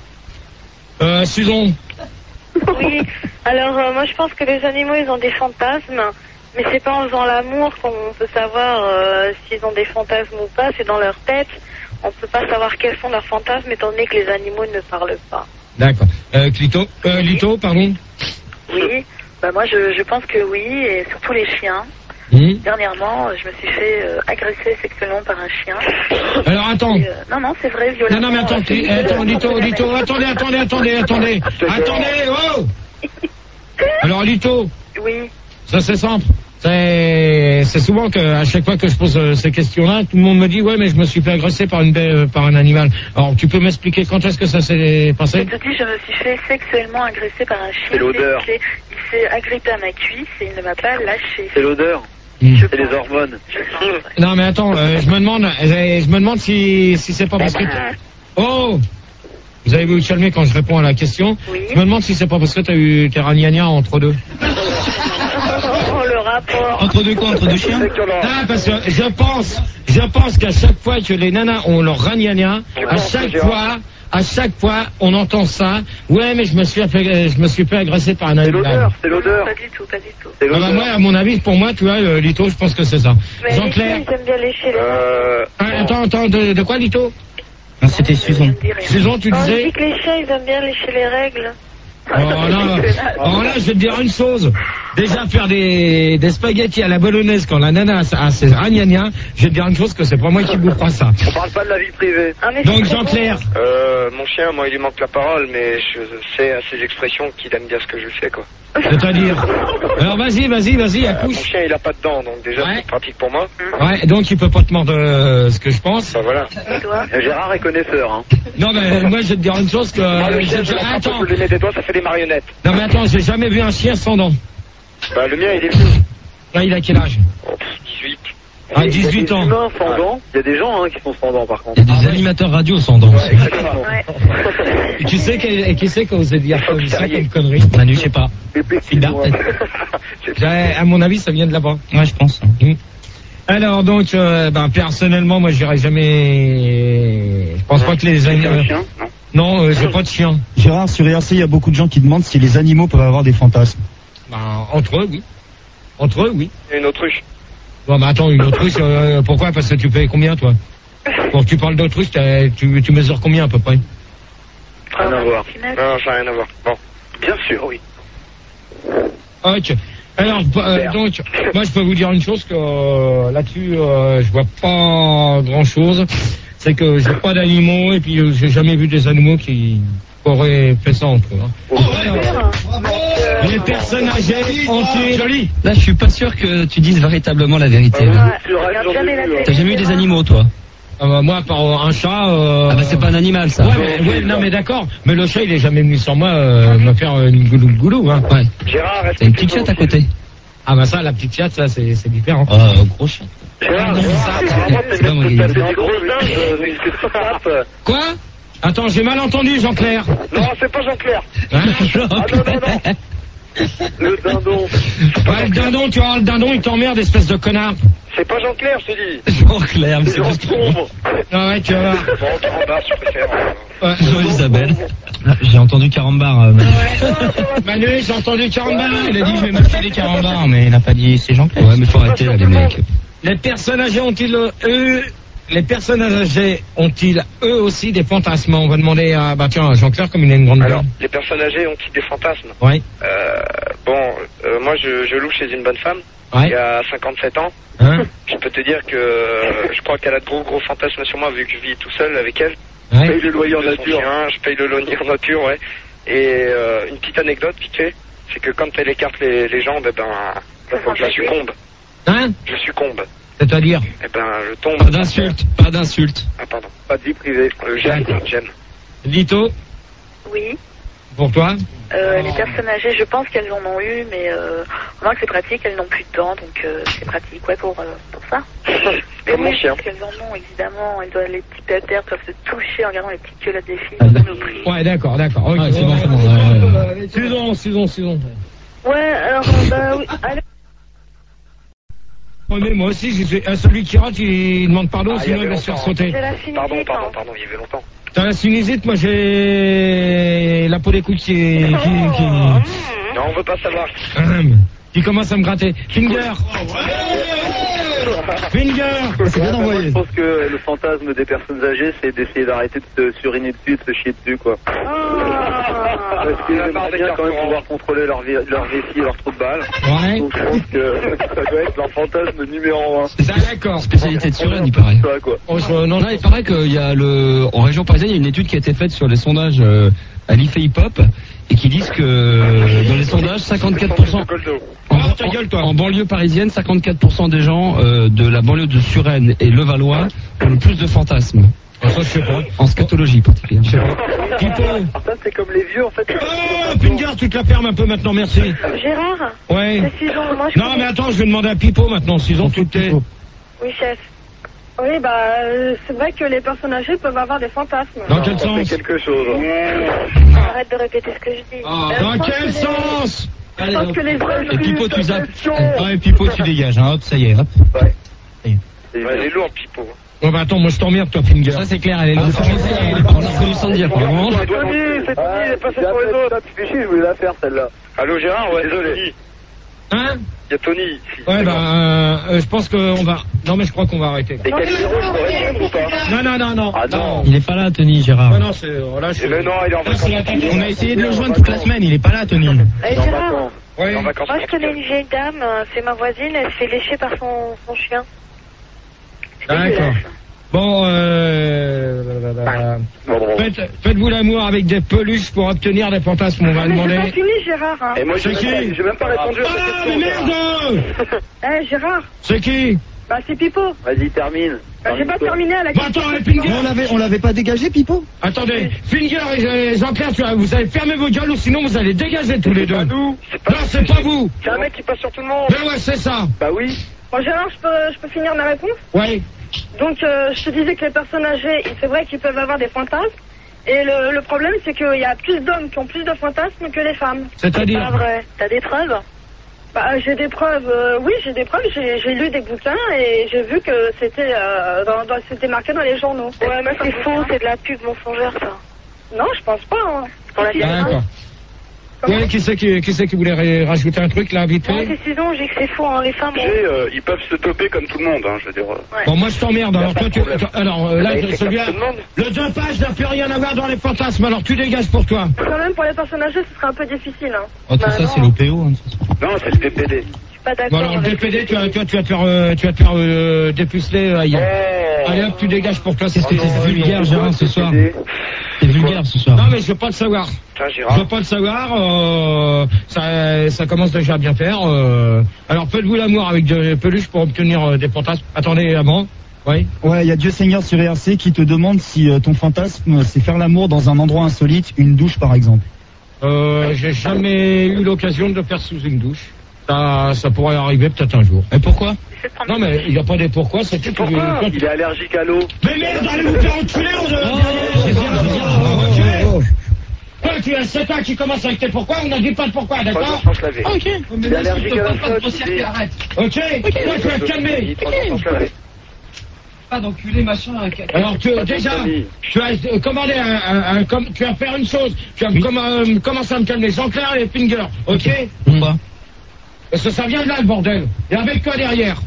Susan. Oui, alors moi je pense que les animaux ils ont des fantasmes, mais c'est pas en faisant l'amour qu'on peut savoir s'ils ont des fantasmes ou pas, c'est dans leur tête. On peut pas savoir quels sont leurs fantasmes étant donné que les animaux ne parlent pas. D'accord. Lito, pardon. Oui, bah moi je pense que oui, et surtout les chiens. Dernièrement, je me suis fait agresser sexuellement par un chien. Alors attends. Non, c'est vrai, violemment. Non, mais attends, Lito, attendez, oh. Alors Lito. Oui. Ça c'est simple. C'est souvent qu'à chaque fois que je pose ces questions-là, tout le monde me dit ouais mais je me suis fait agresser par un animal. Alors tu peux m'expliquer quand est-ce que ça s'est passé? Je te dis, je me suis fait sexuellement agresser par un chien. C'est l'odeur. Il s'est agrippé à ma cuisse et il ne m'a pas lâché. C'est l'odeur. C'est les hormones. Non mais attends, je me demande si c'est pas parce que oh, vous allez vous calmer quand je réponds à la question. Oui. Je me demande si c'est pas parce que t'as eu tes ragnagnas entre deux. Oh, le rapport. Entre deux quoi? Entre deux chiens? Ah, parce que je pense qu'à chaque fois que les nanas ont leur ragnagna, à chaque fois, on entend ça. Ouais, mais je me suis fait agresser par un animal. C'est l'odeur. Pas du tout. Ah bah moi, à mon avis, pour moi, tu vois, Lito, je pense que c'est ça. Mais Jean-Claire. ils aiment bien lécher les Attends, de quoi, Lito? Non, c'était Susan. Susan, tu disais? Je dis que les chiens, ils aiment bien lécher les règles. Oh là, je vais te dire une chose. Déjà faire des spaghettis à la bolognaise quand la nana a ses ragnagnas, je vais te dire une chose que c'est pas moi qui bouffe pas ça. On parle pas de la vie privée. Donc Jean-Claire. Mon chien, moi, il lui manque la parole, mais je sais à ses expressions qu'il aime bien ce que je fais, quoi. C'est-à-dire? Alors vas-y, accouche. Mon chien, il a pas de dents, donc déjà, c'est pratique pour moi. Ouais, donc il peut pas te mordre ce que je pense. Bah voilà. Gérard est connaisseur, hein. Non, mais moi, je vais te dire une chose que... Attends. Je le mets des doigts, ça fait des marionnettes. Non, mais attends, j'ai jamais vu un chien sans dents. Bah, le mien, il est vieux. Là, il a quel âge? 18. Ah, 18 ans. Il y a des humains sans dents. Il y a des gens qui sont sans dents, par contre. Il y a des animateurs radio sans dents. Et qui c'est qui osait dire ça comme connerie? Manu, je sais pas. Fida, peut-être. À mon avis, ça vient de là-bas. Ouais, je pense. Alors, donc, personnellement, moi, j'irai jamais... Je pense pas que les animaux... Non, j'ai pas de chien. Gérard, sur IRC, il y a beaucoup de gens qui demandent si les animaux peuvent avoir des fantasmes. Entre eux, oui. Et une autruche. Bon, bah attends, une autruche, pourquoi? Parce que tu payes combien, toi? Quand tu parles d'autruche, tu mesures combien, à peu près? Rien à voir. Non, ça n'a rien à voir. Bon. Bien sûr, oui. Ok. Alors, donc, moi, je peux vous dire une chose que là-dessus, je vois pas grand-chose. C'est que j'ai pas d'animaux et puis j'ai jamais vu des animaux qui auraient fait ça entre eux. Les personnes âgées ont-ils... Joli. Là, je suis pas sûr que tu dises véritablement la vérité. T'as jamais eu des animaux, toi? Moi, par un chat... Ah bah c'est pas un animal, ça. Ouais, non mais d'accord. Mais le chat, il est jamais venu sans moi me faire une goulou, hein. Ouais. Gérard, t'as une petite chatte à côté. Ah bah ça, la petite chatte, ça, c'est différent. Gros chat. Gérard, Quoi? Attends, j'ai mal entendu, Jean-Claire. Non, c'est pas Jean-Claire. Hein? Non. Le dindon. Ouais, le dindon, tu vois, le dindon, il t'emmerde, espèce de connard. C'est pas Jean-Claire, je te dis. Jean-Claire, mais c'est juste sombre. Ah ouais, tu vas voir. Bon, Carambar, je préfère. Ouais. Jean-Isabelle. J'ai entendu Carambar. Manu, j'ai entendu Carambar. Il a dit je vais m'acheter des Carambars, mais il n'a pas dit c'est Jean-Claire. Ouais, mais faut arrêter là, les mecs. Les personnes âgées ont-ils eux aussi des fantasmes? On va demander à Jean-Claire comme il a une grande gueule. Les personnes âgées ont-ils des fantasmes? Oui. Moi moi je loue chez une bonne femme, Ouais. qui a 57 ans. Hein? Je peux te dire que je crois qu'elle a de gros fantasmes sur moi vu que je vis tout seul avec elle. Ouais. Je paye le loyer en nature. Je paye le loyer en nature, ouais. Et une petite anecdote vite fait, c'est que quand elle écarte les jambes, je succombe. Hein? Je succombe. C'est-à-dire? Je tombe. Pas d'insulte, pas d'insulte. Ah pardon, pas de vie privée. J'aime. Lito, Oui. pour toi? Les personnes âgées, je pense qu'elles en ont eu, mais remarque que c'est pratique, elles n'ont plus de dents, donc c'est pratique, ouais, pour ça. Comme mon chien. Parce qu'elles en ont, évidemment, les petits pépères peuvent se toucher en regardant les petites culottes des filles. Ouais, d'accord, ok. Ah, c'est bon, c'est bon. Suivons. Ouais, alors, oui, allez. Ouais, mais moi aussi, celui qui rate, il demande pardon, sinon il va se faire sauter. J'ai la sinusite. Pardon, il y avait longtemps. T'as la sinusite, moi j'ai la peau des couilles qui Non, on veut pas savoir. qui commence à me gratter. Finger! C'est bien envoyé. Je pense que le fantasme des personnes âgées, c'est d'essayer d'arrêter de se suriner dessus, de se chier dessus, quoi. Parce qu'ils aimeraient bien quand même pouvoir contrôler leur vessie et leur trou de balle. Ouais. Donc je pense que ça doit être leur fantasme numéro 1. D'accord. Spécialité de surène, il paraît. Ça, quoi. Non, il paraît qu'il y a en région parisienne, il y a une étude qui a été faite sur les sondages à l'IFE Hip-Hop et qui disent que dans les sondages, 54% en banlieue parisienne, 54% des gens de la banlieue de Suresnes et Levallois ont le plus de fantasmes. Ça, je sais pas. En scatologie particulièrement. Ça, c'est comme les vieux, en fait. Oh, Finger, tu te la fermes un peu maintenant, merci. Gérard? Ouais. Précisons, moi je Non, mais attends, je vais demander à Pipo maintenant, s'ils ont tout est. Oui, chef. Oui, c'est vrai que les personnes âgées peuvent avoir des fantasmes. Dans quel sens? C'est quelque chose. Arrête de répéter ce que je dis. Dans quel sens? Je pense que les Et Pipo, tu zappes. Ouais, Pipo, tu dégages, hein, hop, ça y est, hop. Ouais. Elle est lourde, Pipo. Oh, bah attends, moi je t'emmerde, toi, Finger. Ça, c'est clair, elle est là. On a reconnu Sandy, apparemment. C'est Tony, il est passé sur les autres. Tu fais chier, je voulais la faire, celle-là. Allô, Gérard? Ouais, désolé. Hein? Il y a Tony ici. Ouais, je pense qu'on va. Non, mais je crois qu'on va arrêter. Et Calimero, je pourrais répondre ou pas? Non. Ah non. Il est pas là, Tony, Gérard. Non, c'est. Là, je... Mais non, il est en vacances. On a essayé de le joindre toute la semaine, il est pas là, Tony. Gérard, Ouais. En vacances. moi je connais une vieille dame, c'est ma voisine, elle se fait lécher par son chien. C'est D'accord. dégueulasse. Bon, faites-vous l'amour avec des peluches pour obtenir des fantasmes, on va Mais c'est pas demander. fini, Gérard. Hein. Et moi, C'est qui? j'ai même pas répondu à ta Ah, question. mais merde! Gérard, C'est qui? c'est Pipo. Vas-y, termine. J'ai pas terminé à la Bah, question. attends, Finger! On l'avait pas dégagé, Pipo? Attendez, Finger et Jean-Pierre, vous allez fermer vos gueules ou sinon vous allez dégager tous les deux. Nous, Non, c'est pas vous! C'est un mec qui passe sur tout le monde. Mais ouais, c'est ça! bah oui. Bon, Gérard, je peux finir ma réponse? Ouais. Donc, je te disais que les personnes âgées, c'est vrai qu'ils peuvent avoir des fantasmes. Et le problème, c'est qu'il y a plus d'hommes qui ont plus de fantasmes que les femmes. C'est pas C'est-à-dire? vrai. T'as des preuves? J'ai des preuves, oui, j'ai des preuves. J'ai lu des bouquins et j'ai vu que c'était c'était marqué dans les journaux. Ouais, mais c'est faux, c'est de la pub mensongère, ça. Non, je pense pas. Hein. D'accord. Ouais, qui c'est qui voulait rajouter un truc là, vite Non, fait? précisons, j'ai que c'est faux, hein, les femmes ont... Ils peuvent se toper comme tout le monde, hein, je veux dire. Bon, moi je t'emmerde, alors toi tu... Alors là, celui-là, tout le monde. le dopage n'a plus rien à voir dans les fantasmes, alors tu dégages pour toi. Quand même, pour les personnes âgées, ce serait un peu difficile. Hein. Oh, tout ça, c'est l'OPO. Hein. Non, c'est le DPD. Je suis pas Bon, d'accord alors le avec DPD, tu vas te faire dépuceler ailleurs. Allez hop, tu dégages pour toi, c'est ce que c'est vulgaire, Gérard, ce soir. C'est vulgaire ce soir. Non, mais je veux pas le savoir. Tiens, Je Gérard. veux pas le savoir, ça commence déjà à bien faire. Alors faites-vous l'amour avec des peluches pour obtenir des fantasmes. Attendez, avant. Oui. Ouais, il y a Dieu Seigneur sur ERC qui te demande si ton fantasme, c'est faire l'amour dans un endroit insolite, une douche par exemple. J'ai jamais eu l'occasion de le faire sous une douche. Ça pourrait arriver peut-être un jour. Et pourquoi? Non, mais il n'y a pas des pourquoi, c'est tout. Pourquoi? Il est allergique à l'eau. Mais merde, allez vous faire enculer en Toi, tu as 7 ans qui commence avec tes pourquoi, on n'a dit pas de pourquoi, d'accord? Ok. Il est allergique à la flotte. Ok. Toi, tu vas te calmer. Pas d'enculé, machin. Alors, déjà, tu as commandé tu vas faire une chose. Tu vas commencer à me calmer. Jean-Claire et Finger, ok? Pourquoi? Parce que ça vient de là, le bordel. Et avec toi derrière.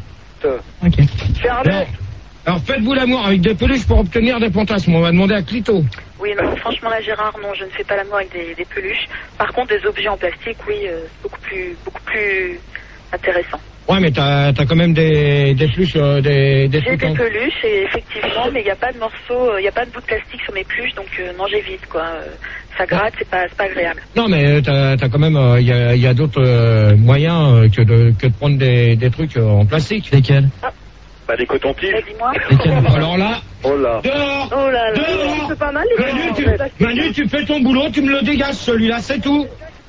Ok. Alors, faites-vous l'amour avec des peluches pour obtenir des fantasmes. On va demander à Clito. Oui, non, franchement, là, Gérard, non, je ne fais pas l'amour avec des peluches. Par contre, des objets en plastique, oui, beaucoup plus intéressant. Ouais, mais t'as quand même des peluches, des J'ai trucs des en... peluches, et effectivement, mais il n'y a pas de morceaux, il n'y a pas de bout de plastique sur mes peluches, donc non, j'évite, quoi. Ça gratte, c'est pas agréable. Non, mais t'as quand même, il y a d'autres moyens que de prendre des trucs en plastique. Lesquels? Bah, des cotons-tiges. Dis-moi. Alors là, Oh là. dehors, Oh là là. dehors. C'est pas mal, Manu, tu fais ton boulot, tu me le dégages, celui-là, c'est tout.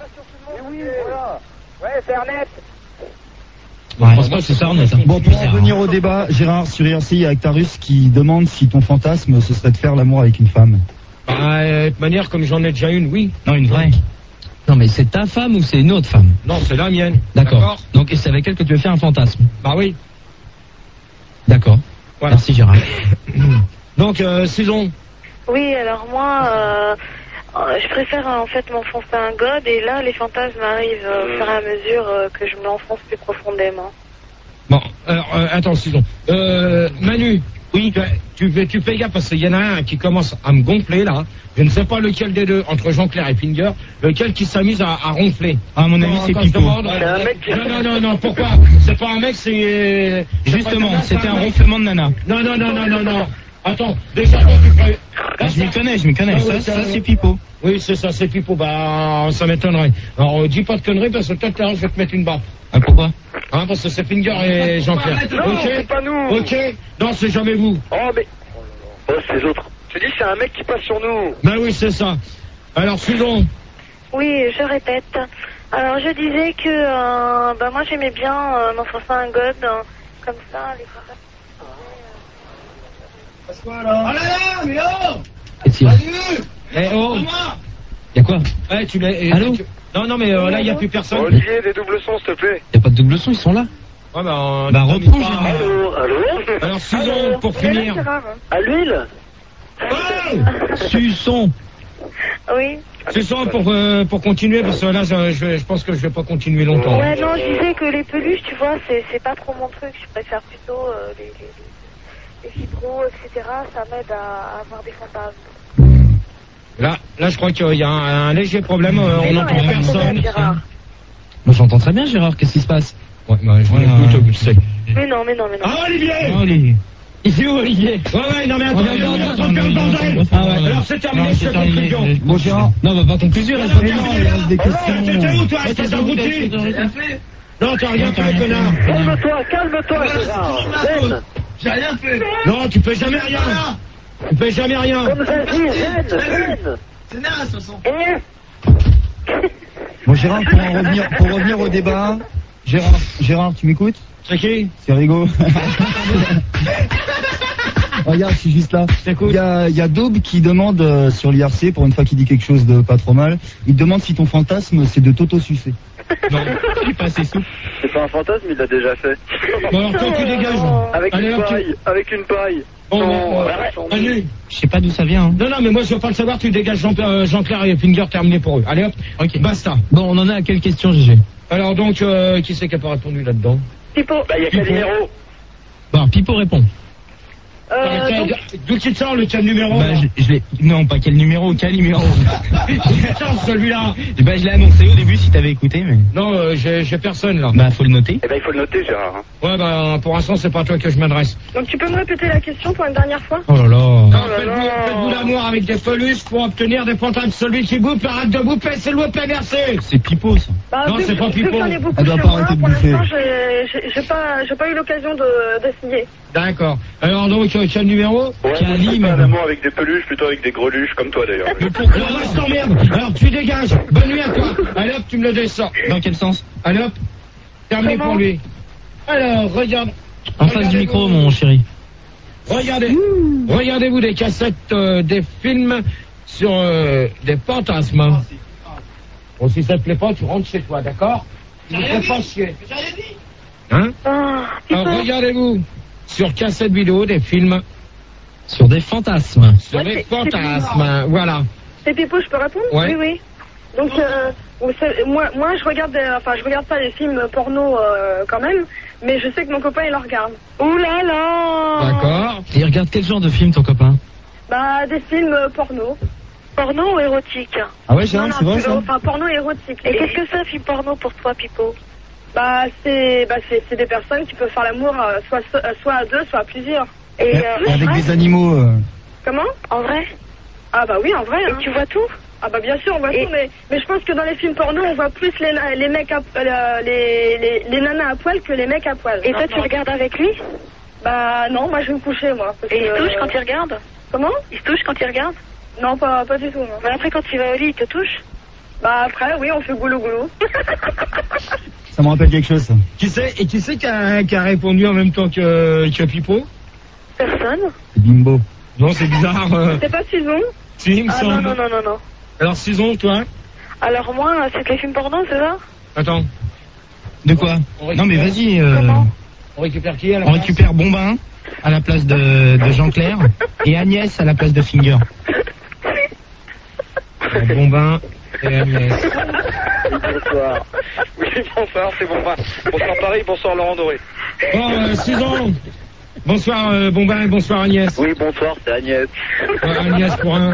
Ouais, c'est Ernest. Ouais, je pense pas que c'est ça, on est Bon, pour en revenir au débat, Gérard, sur IRC, il y a Actarus qui demande si ton fantasme, ce serait de faire l'amour avec une femme. Bah, de toute manière, comme j'en ai déjà une, oui. Non, une vraie. Non, mais c'est ta femme ou c'est une autre femme? Non, c'est la mienne. D'accord. Donc, et c'est avec elle que tu veux faire un fantasme? Bah oui. D'accord. Voilà. Merci, Gérard. Donc, Susan. Oui, alors moi, je préfère en fait m'enfoncer un god, et là, les fantasmes arrivent au fur et à mesure que je m'enfonce plus profondément. Bon, alors, attends, Susan. Manu. Oui, tu fais gaffe parce qu'il y en a un qui commence à me gonfler là. Je ne sais pas lequel des deux, entre Jean-Claire et Finger, lequel qui s'amuse à ronfler. À mon avis, c'est Pipo. Non, pourquoi? C'est pas un mec, c'est... Justement, c'était un ronflement de nana. Non. Attends, déjà, toi, tu ferais... Je m'y connais. Ça, c'est Pipo. Oui, c'est ça, c'est Pipo. Bah, ça m'étonnerait. Alors, dis pas de conneries parce que peut-être là, je vais te mettre une baffe. Ah, pourquoi? Hein, parce que c'est Finger et Jean-Claire. Non, c'est pas nous. Ok. Non, c'est jamais vous. Oh, mais... Oh, c'est les autres. Je te dis, c'est un mec qui passe sur nous. Ben oui, c'est ça. Alors, Susan. Oui, je répète. Alors, je disais que moi, j'aimais bien m'enfoncer un god, comme ça, les fantasmes. Oh là là, mais oh! Qu'est-ce qu'il y a? Eh oh! Y'a quoi? Ouais, tu l'as... Allô? Non, mais là, il n'y a plus personne. Olivier, des doubles sons, s'il te plaît. Y'a pas de double son, ils sont là. Ouais, bah, reprends, Allô? Alors, Susan, pour finir. À l'huile? Suçon. Oui. Susan, pour continuer, parce que là, je pense que je vais pas continuer longtemps. Ouais, non, je disais que les peluches, tu vois, c'est pas trop mon truc. Je préfère plutôt les fibros, etc. Ça m'aide à avoir des fantasmes. Là, je crois qu'il y a un léger problème. On n'entend personne. Moi, j'entends très bien, Gérard. Qu'est-ce qui se passe? Ouais, je m'écoute, tu sais. Mais non. Ah, Olivier! Ici où, Olivier? Ouais, non, mais attends, alors c'est terminé, cette conclusion. Bon, Gérard. Non, bah, pas conclusion, il reste des questions. T'étais où, toi? T'es abruti? Non, t'as rien fait, connard. Calme-toi, Gérard. J'ai rien fait. Non, tu fais jamais rien. Tu fais jamais rien. C'est naze, de toute façon. Bon, Gérard, pour revenir au débat, Gérard, tu m'écoutes? C'est qui? C'est Rigaud. Regarde, je suis juste là. Il y a Daube qui demande sur l'IRC, pour une fois qu'il dit quelque chose de pas trop mal, il demande si ton fantasme c'est de t'auto-sucer. Non, il est pas assez souple. C'est pas un fantasme, il l'a déjà fait. Bon, alors toi, tu dégages. Avec une paille. Bon, Manu. Je sais pas d'où ça vient. Hein. Non, mais moi, je veux pas le savoir, tu dégages Jean-Claire et Finger, terminé pour eux. Allez hop, ok. Basta. Bon, on en a à quelle question, GG? Alors donc, qui c'est qui a pas répondu là-dedans? Pipo. Bah, il y a quel numéro? Bon, Pipo répond. D'où tu te sors le quel numéro? Bah, non, pas quel numéro, quel numéro? Celui-là. Bah, je l'ai annoncé au début si t'avais écouté, mais. Non, j'ai personne là. Bah, faut le noter. Eh ben, il faut le noter, Gérard. Hein. Ouais, bah, pour l'instant, c'est pas à toi que je m'adresse. Donc tu peux me répéter la question pour une dernière fois? Oh là là. Faites-vous l'amour avec des peluches pour obtenir des fantasmes. Celui qui bouffe, arrête de bouffer, c'est le merci. C'est Pipo, ça. Bah, non, c'est pas Pipo. Elle doit pas arrêter de bouffer. Pour l'instant, j'ai pas eu l'occasion d'essayer. D'accord. Alors donc, quel numéro? Ouais, Cali, pas l'amour avec des peluches, plutôt avec des greluches, comme toi d'ailleurs. Mais pourquoi je t'emmerde? Alors tu dégages. Bonne nuit à toi. Allez hop, tu me le descends. Dans quel sens? Allez hop. Terminé pour lui. Alors, regarde. En face du micro, mon chéri. Regardez-vous des cassettes, des films sur des fantasmes. Bon, si ça te plaît pas, tu rentres chez toi, d'accord? Tu ne fais pas chier. Hein? Alors, regardez-vous sur cassette vidéo des films. Sur des fantasmes. Sur des fantasmes, voilà. C'est Pipo, je peux répondre? Ouais. Oui. Donc, moi, je regarde pas les films porno quand même, mais je sais que mon copain il en regarde. Ouh là là. D'accord. Et il regarde quel genre de film, ton copain? Bah, des films porno. Porno ou érotique? Ah ouais, Gérard, c'est vrai ça? Enfin, porno et érotique. Et qu'est-ce que c'est un film porno pour toi, Pipo? C'est des personnes qui peuvent faire l'amour soit à deux, soit à plusieurs. Et avec des animaux. Comment? En vrai? Ah bah oui, en vrai. Et tu vois tout? Ah bah bien sûr, on voit tout, mais je pense que dans les films porno, on voit plus les mecs les nanas à poil que les mecs à poil. Et toi, tu regardes avec lui? Bah non, moi je vais me coucher, moi. Et il se touche quand il regarde? Comment? Il se touche quand il regarde? Non, pas du tout. Non. Mais après, quand tu vas au lit, il te touche? Bah après, oui, on fait goulou-goulou. Ça me rappelle quelque chose, ça. Qui c'est qui a répondu en même temps que Pipo? Personne. C'est Bimbo. Non, c'est bizarre. C'est pas Susan? Si, il me semble. Non. Alors, Susan, toi? Alors moi, c'est que les films porno, c'est ça? Attends. De quoi? Non mais vas-y. On récupère qui à la On place? récupère Bombin à la place de Jean-Claire et Agnès à la place de Finger. Bombin et Agnès. Bonsoir. Oui, bonsoir, c'est Bombin. Bonsoir Paris, bonsoir Laurent Doré. Bon, Susan. Bonsoir Bombin et bonsoir Agnès. Oui, bonsoir, c'est Agnès. Agnès pour un.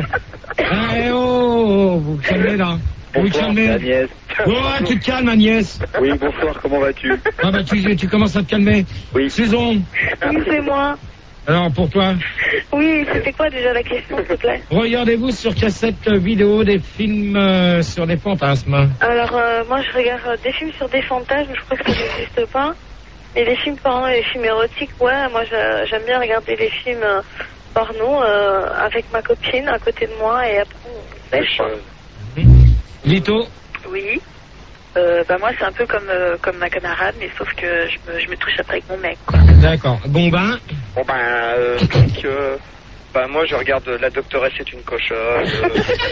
Vous calmez là. Vous calmez. Agnès. Oh, tu te calmes Agnès. Oui, bonsoir, comment vas-tu? Ah bah tu commences à te calmer. Oui. Susan. Oui, c'est moi. Alors pour toi? Oui, c'était quoi déjà la question, s'il te plaît? Regardez-vous sur cassette vidéo des films sur des fantasmes? Alors moi je regarde des films sur des fantasmes, je crois que ça n'existe pas. Et les films porno et les films érotiques, ouais, moi j'aime bien regarder les films porno avec ma copine à côté de moi et après on sèche. Lito? Oui. Moi c'est un peu comme ma camarade, mais sauf que je me touche après avec mon mec, quoi. D'accord. Bombin? Moi je regarde La Doctoresse est une cochonne.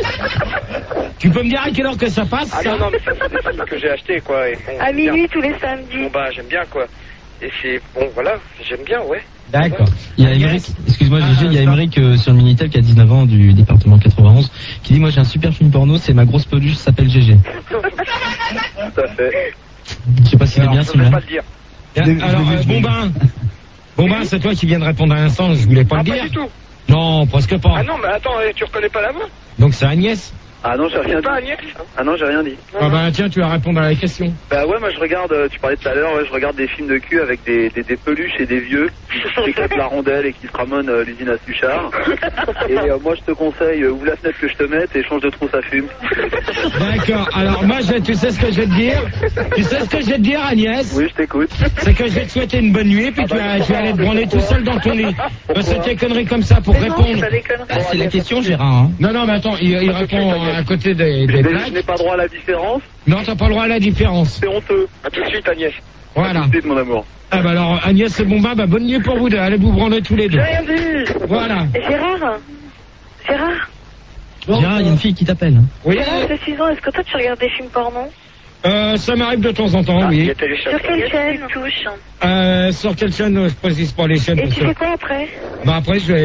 Tu peux me dire à quelle heure que ça passe? Ah non, mais ça c'est des films que j'ai achetés, quoi. Et bon, à minuit tous les samedis. Bon j'aime bien, quoi. Et c'est bon, voilà, j'aime bien, ouais. D'accord. Il y a Émeric, excuse-moi, il y a Émeric sur le Minitel qui a 19 ans du département 91 qui dit moi j'ai un super film porno, c'est Ma grosse peluche s'appelle GG. Tout à fait. Je sais pas s'il est bien, je ne vais pas le dire. Alors Bombin, c'est toi qui viens de répondre à l'instant, je voulais pas le dire. Pas du tout. Non, presque pas. Ah non, mais attends, tu reconnais pas la voix? Donc c'est Agnès? Ah non, j'ai rien dit. Pas Agnès? Ah non, j'ai rien dit. Ah bah tiens, tu vas répondre à la question. Bah ouais, moi je regarde, tu parlais tout à l'heure, je regarde des films de cul avec des peluches et des vieux qui éclatent la rondelle et qui se ramonent l'usine à Suchard. Et moi je te conseille, ouvre la fenêtre que je te mette et change de trou, ça fume. D'accord, alors moi tu sais ce que je vais te dire? Tu sais ce que je vais te dire, Agnès? Oui, je t'écoute. C'est que je vais te souhaiter une bonne nuit, puis tu vas aller te branler tout seul dans ton lit. C'est tes conneries comme ça pour répondre. C'est la question, Gérard. Hein. Non, mais attends, il répond à côté des Je n'ai pas droit à la différence. Non, t'as pas le droit à la différence. C'est honteux. A tout de suite, Agnès. Voilà. À tout de suite, mon amour. Ah bah alors, Agnès et Bombin, bonne nuit pour vous deux. Allez vous branler tous les deux. J'ai rien dit. Voilà. Et Gérard, Gérard, il y a une fille qui t'appelle. Oui. c'est 6 ans, est-ce que toi tu regardes des films porno? Ça m'arrive de temps en temps, oui. Sur quelle chaîne? Sur quelle chaîne? Je précise pas les chaînes. Et tu fais quoi après? Bah après je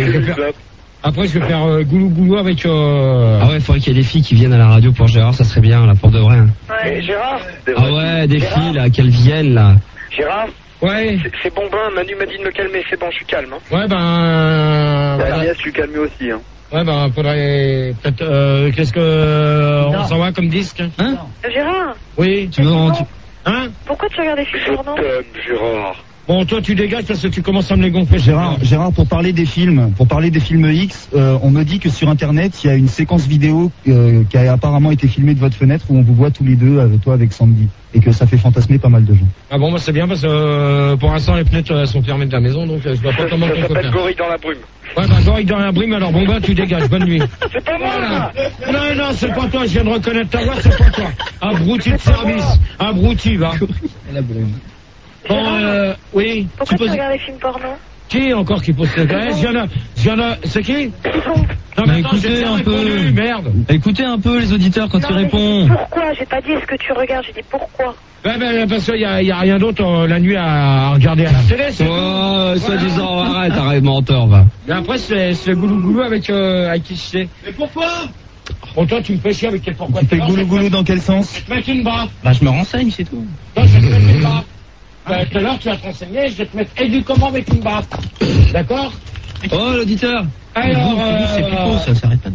vais faire goulou-goulou avec... Ah ouais, il faudrait qu'il y ait des filles qui viennent à la radio pour Gérard, ça serait bien, là, pour de vrai. Ouais. Gérard? Ah ouais, des filles, là, qu'elles viennent, là. Gérard? Ouais. C'est Bombin, Manu m'a dit de me calmer, c'est bon, je suis calme. Hein. Ouais, Agnès, je suis calmé aussi. Hein. Ouais, faudrait peut-être... qu'est-ce que... on s'en va comme disque? Hein? Gérard? Oui. Tu veux... Hein? Pourquoi tu regardes des films porno? Gérard. Bon, toi, tu dégages parce que tu commences à me les gonfler. Gérard, pour parler des films X, on me dit que sur Internet, il y a une séquence vidéo qui a apparemment été filmée de votre fenêtre où on vous voit tous les deux, toi avec Sandy, et que ça fait fantasmer pas mal de gens. Ah bon, c'est bien parce que pour l'instant, les fenêtres sont fermées de la maison, donc je vois pas comment on peut faire. Gorille dans la brume. Ouais, Gorille dans la brume, alors tu dégages, bonne nuit. C'est pas moi, voilà. Non, c'est pas toi, je viens de reconnaître ta voix, c'est pas toi. Abruti de service, abruti, va. La brume. Bon, oui. Pourquoi tu regardes les films porno? Qui encore qui pose cette question? C'est qui? Non, mais écoutez un peu. Merde. Écoutez un peu les auditeurs quand ils répondent. Pourquoi? J'ai pas dit est-ce que tu regardes, j'ai dit pourquoi. Parce qu'il y a rien d'autre la nuit à regarder à la télé. Oh, soi-disant, arrête, menteur, va. Et après, c'est goulou-goulou avec qui je sais. Mais pourquoi? Bon, toi, tu me fais chier avec quel pourquoi? Tu fais goulou-goulou dans quel sens? Je vais te mettre une baffe. Bah, je me renseigne, c'est tout. Non, je vais te mettre une baffe. Tout à l'heure, tu vas te renseigner, je vais te mettre éduquement avec une baffe. D'accord? Oh, l'auditeur. Alors, c'est plus ça s'arrête pas de bouffer.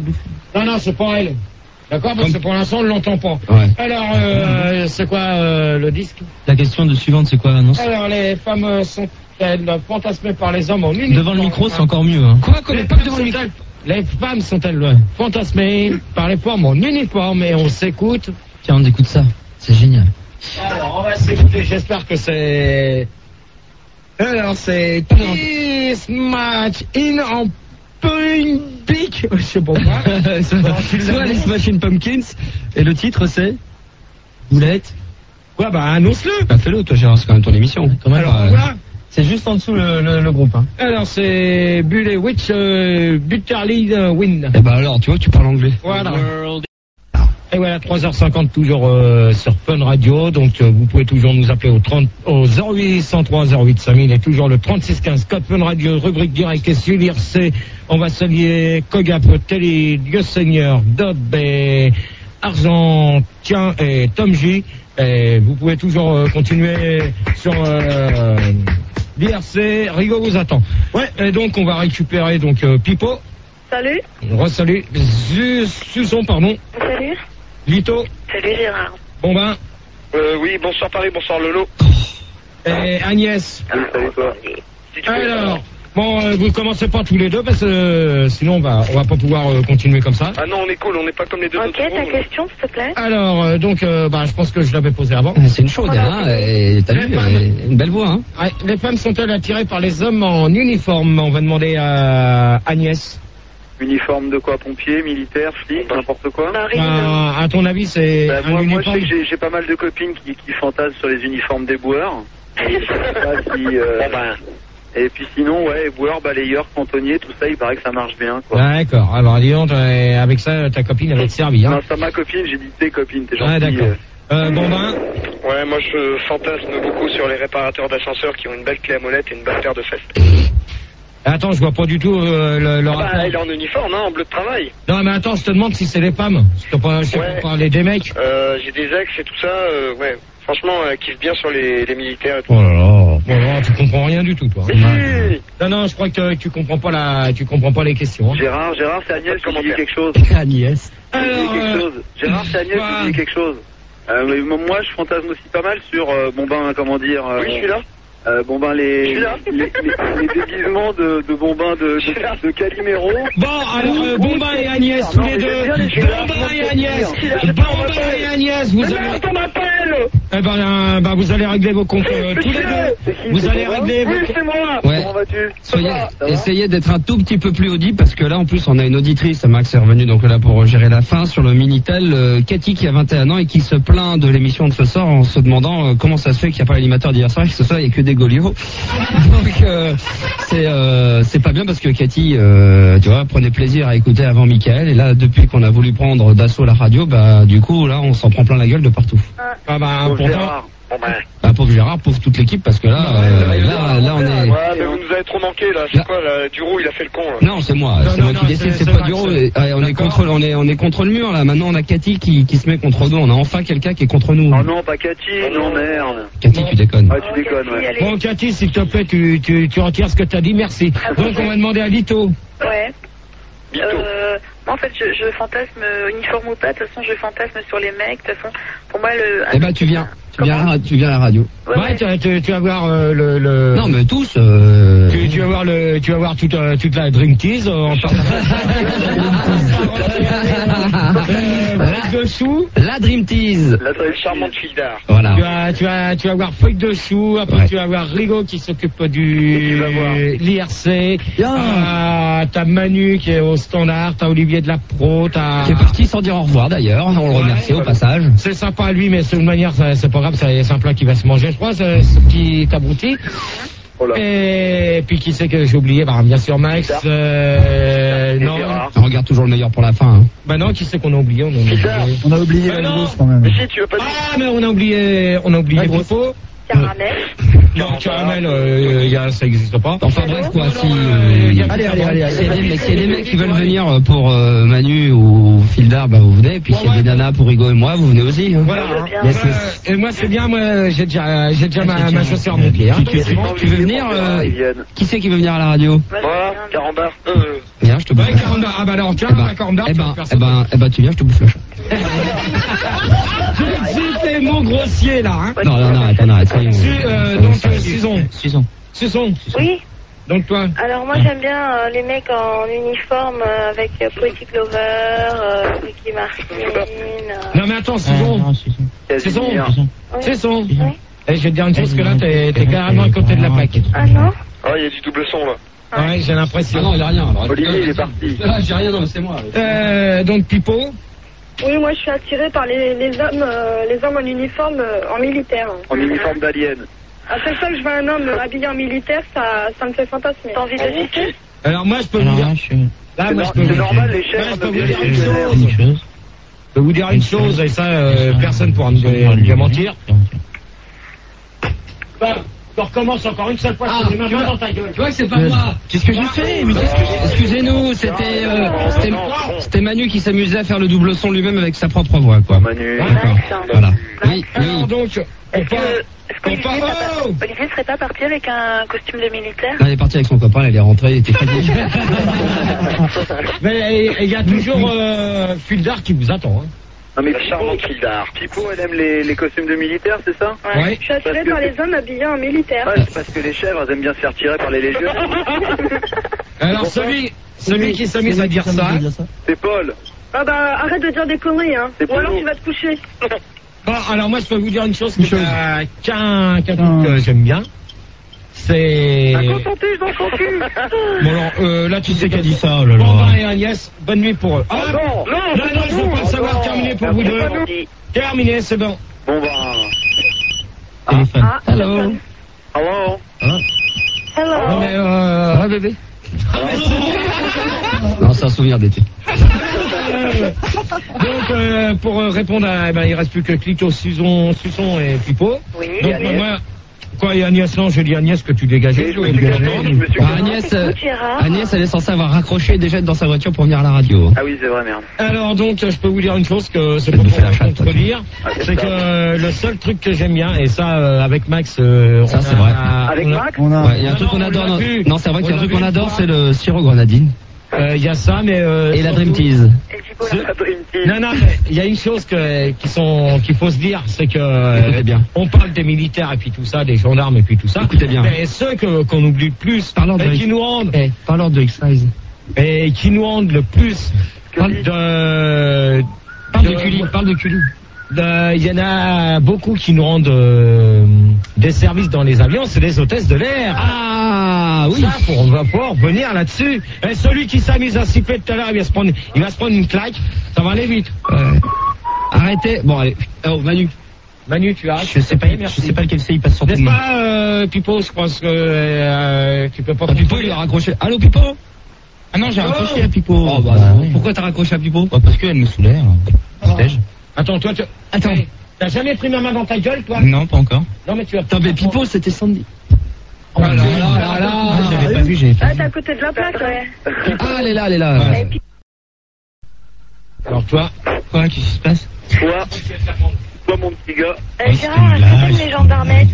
Non, c'est pas elle. D'accord, parce que pour l'instant, on ne l'entend pas. Ouais. Alors, c'est quoi le disque? La question suivante, c'est quoi l'annonce? Alors, les femmes sont-elles fantasmées par les hommes en uniforme? Devant le micro, c'est encore mieux. Hein. Quoi qu'on n'est pas devant le micro? Les femmes sont-elles fantasmées par les femmes en uniforme? Et on s'écoute. Tiens, on écoute ça. C'est génial. Alors, on va s'écouter. J'espère que c'est... Alors, c'est Kiss Match in Public. Je sais pas quoi. Soit les Smashing Pumpkins. Et le titre, c'est... Boulette. Ouais, annonce-le. Fais-le, toi, Gérard, c'est quand même ton émission. Quand même, alors, voilà. C'est juste en dessous le groupe. Hein. Alors, c'est Bulle Witch Butterly Win. Et alors, tu vois, tu parles anglais. Voilà. Et voilà, 3h50 toujours sur Fun Radio. Donc, vous pouvez toujours nous appeler au 0803 08 5000 et toujours le 3615 code Fun Radio, rubrique direct et sur l'IRC. On va saluer Kogap, Télé, Dieu Seigneur, Dob et Argentien et Tom J. Et vous pouvez toujours continuer sur l'IRC. Rigo vous attend. Ouais, et donc on va récupérer donc Pipo. Salut. Re-salut. Suson, pardon. Salut. Lito. Salut Gérard. Bombin. Oui, bonsoir Paris, bonsoir Lolo. Et Agnès. Salut toi. Alors, bon, vous commencez pas tous les deux parce que sinon on va pas pouvoir continuer comme ça. Ah non, on est cool, on n'est pas comme les deux autres. Ok, ta question, s'il te plaît. Alors, donc, je pense que je l'avais posé avant. C'est une chaude, hein, et t'as vu, une belle voix, hein. Ouais, les femmes sont-elles attirées par les hommes en uniforme? On va demander à Agnès. Uniforme de quoi? Pompier, militaire, flic, n'importe quoi? À ton avis, c'est un moi, uniforme? je sais que j'ai pas mal de copines qui fantasment sur les uniformes des boueurs. Je sais pas si... Et puis sinon, ouais, éboueurs, balayeurs, cantonniers, tout ça, il paraît que ça marche bien, quoi. D'accord. Alors, dis donc, avec ça, ta copine, elle va te servir, hein. Non, ça, ma copine, j'ai dit tes copines, t'es gentil. Ah, d'accord. Bombin. Ouais, moi je fantasme beaucoup sur les réparateurs d'ascenseurs qui ont une belle clé à molette et une belle paire de fesses. Attends, je vois pas du tout le rapport. Il est en uniforme, hein, en bleu de travail. Non, mais attends, je te demande si c'est les femmes. Je sais pas parler des mecs. J'ai des ex et tout ça, ouais. Franchement, kiffe bien sur les militaires et tout. Oh là là. Bon, alors, tu comprends rien du tout, toi. Si. Non, je crois que tu comprends pas les questions. Hein. Gérard, c'est Agnès qui dit quelque chose. Agnès. Gérard, c'est Agnès qui dit quelque chose. Moi, je fantasme aussi pas mal sur, oui, je suis là. Les déguisements de Bombin de Calimero. Bon, alors, Bombin et Agnès, tous les deux. Bombin et Agnès, vous allez... Eh ben, vous allez régler vos comptes tous les deux. Vous allez régler vos comptes. C'est moi. Ouais. Comment vas-tu? Essayez d'être un tout petit peu plus audible parce que là, en plus, on a une auditrice, Max est revenu donc là pour gérer la fin sur le Minitel, Cathy qui a 21 ans et qui se plaint de l'émission de ce soir en se demandant comment ça se fait qu'il n'y a pas l'animateur d'hier soir et que ce soir il n'y a que des Golios. Donc c'est pas bien parce que Cathy, tu vois, prenait plaisir à écouter avant Mickaël et là, depuis qu'on a voulu prendre d'assaut la radio, du coup, là, on s'en prend plein la gueule de partout. Pauvre Gérard, pauvre toute l'équipe, parce que là, on est... Ouais, mais vous nous avez trop manqué, là. C'est quoi, là? Duro, il a fait le con, là. Non, c'est moi. C'est moi qui décide, c'est pas Duro. On est contre le mur, là. Maintenant, on a Cathy qui se met contre nous. On a enfin quelqu'un qui est contre nous. Oh non, pas Cathy, non, merde. Cathy, tu déconnes. Ouais, tu déconnes, ouais. Bon, Cathy, s'il te plaît, tu retires ce que t'as dit, merci. Donc, on va demander à Lito. Ouais. Moi, en fait, je fantasme uniforme ou pas. De toute façon, je fantasme sur les mecs. De toute façon, pour moi, Eh ben, tu viens à la radio. Ouais, tu vas voir le... Non, mais tous... Tu vas voir toute la Dream Tease en dessous. La Dream Tease. La très charmante fille d'art. Voilà. Tu vas voir Feuille dessous. Après, tu vas voir Rigo qui s'occupe du l'IRC. T'as Manu qui est au standard. T'as Olivier de la Pro. Qui est parti sans dire au revoir d'ailleurs. On le remercie au passage. C'est sympa à lui, mais de toute manière, c'est pas grave. C'est un plat qui va se manger, je crois, ce petit abruti. Et puis qui c'est que j'ai oublié? Bien sûr Max. Non. On regarde toujours le meilleur pour la fin. Hein. Non, qui c'est qu'on a oublié? On a oublié la grosse quand même. Mais si, tu veux pas dire. Mais on a oublié Pipo. Caramel. Non, caramel, ça n'existe pas. Enfin bref, quoi, si... Allez. S'il y a des mecs qui veulent venir pour Manu ou Fildar, bah vous venez. Et puis s'il y a des nanas pour Hugo et moi, vous venez aussi. Hein. Voilà. Et moi, c'est bien, moi, j'ai déjà ma chaussure à mon pied. Hein. Tu veux venir qui c'est qui veut venir à la radio? Moi, Carambert. Viens, je te bouffe. Carambert. Ah bah alors, tiens, Carambert. Eh ben, tu viens, je te bouffe le chat. J'ai mon grossier là, hein. Non, arrête. Donc, Suson. Oui. Donc toi. Alors moi j'aime bien les mecs en uniforme avec Poetic Lover, Ricky Martin. Non mais attends, Suson. Suson. Et je vais te dire une chose que là t'es carrément à côté de la plaque. Ah non. Ah, il y a du double son là. Ouais, j'ai l'impression. Ah non, il a rien. Alors, Olivier, il est parti. Ah, j'ai rien, non, mais c'est moi. Donc Pipo. Oui, moi je suis attiré par les hommes en uniforme en militaire. En uniforme d'alien. À chaque fois que je vois un homme habillé en militaire, ça me fait fantasmer. T'as envie de visiter? Alors moi je peux vous dire. Là, moi je peux C'est normal, les chefs. Je peux vous dire une chose. Je peux vous dire une chose, et ça personne pourra me mentir. Tu recommences encore une seule fois, je te mets ma main dans ta gueule. Tu vois que c'est pas moi. Qu'est-ce que j'ai fait? Excusez-nous, c'était Manu qui s'amusait à faire le double son lui-même avec sa propre voix, quoi. Manu. Voilà. Oui. Alors donc, Est-ce qu'Olivier serait pas parti avec un costume de militaire? Elle est partie avec son copain, elle est rentrée, il était fatigué. Mais il y a toujours Fildar qui vous attend. Hein. Non mais Pipo, elle aime les costumes de militaires, c'est ça? Ouais. Je suis attiré par les hommes habillés en militaire. Ouais, c'est parce que les chèvres, elles aiment bien se faire tirer par les légions. Alors celui qui s'amuse à dire ça, c'est Paul. Ah bah arrête de dire des conneries, hein. Ou alors tu vas te coucher. Bon, alors moi je peux vous dire une chose qu'un truc que j'aime bien. C'est... Un consentige dans son cul. Bon alors, là tu sais qu'elle dit ça, là. Bambin et Agnès, bonne nuit pour eux. Ah non, je veux pas le savoir, terminé pour vous deux. Terminé, c'est bon. Bon bah... Hello. Non mais bébé. Non, c'est un souvenir d'été. Donc pour répondre à... il reste plus que Clito, Suson et Pipo. Oui. Donc moi... Quoi, et Agnès, non, je dis Agnès que tu dégageais. Agnès, elle est censée avoir raccroché et déjà être dans sa voiture pour venir à la radio. Ah oui, c'est vrai, merde. Alors donc, je peux vous dire une chose que c'est pas pour contredire, c'est que le seul truc que j'aime bien, et ça, avec Max, ça c'est vrai. Avec Max, il y a un truc qu'on adore. Non, c'est vrai qu'il y a un truc qu'on adore, c'est le sirop grenadine. Il y a ça, mais et la Dream Tease. Non, il y a une chose qu'il faut se dire, c'est que on parle des militaires et puis tout ça, des gendarmes et puis tout ça. Écoutez bien. Mais ceux qu'on oublie le plus, et qui nous rendent, parlons de X-Size, et qui nous rendent le plus parle de Cully. Il y en a beaucoup qui nous rendent des services dans les avions, c'est les hôtesses de l'air. Ah oui. Ça, on va pouvoir revenir là-dessus. Et celui qui s'amuse à siffler tout à l'heure, il va se prendre une claque. Ça va aller vite. Arrêtez. Bon allez. Oh Manu, tu arrêtes. Je sais pas lequel c'est. Il passe sur tout le monde. N'est-ce pas, Pipo? Je pense que tu peux pas. Pipo, il a raccroché. Allô, Pipo? Ah non, j'ai raccroché à Pipo. Oh, pourquoi t'as raccroché à Pipo? Parce qu'elle me saoulait. Attends, toi, Attends. T'as jamais pris ma main dans ta gueule, toi? Non, pas encore. Non, mais tu as. Attends, mais Pipo, c'était Sandy. Oh là là. J'avais pas vu, Ah, t'es à côté de la plaque, ouais. Ah, elle est là. Alors, toi? Quoi, qu'est-ce qui se passe? Toi, mon petit gars. Gérard, est-ce que les gendarmettes?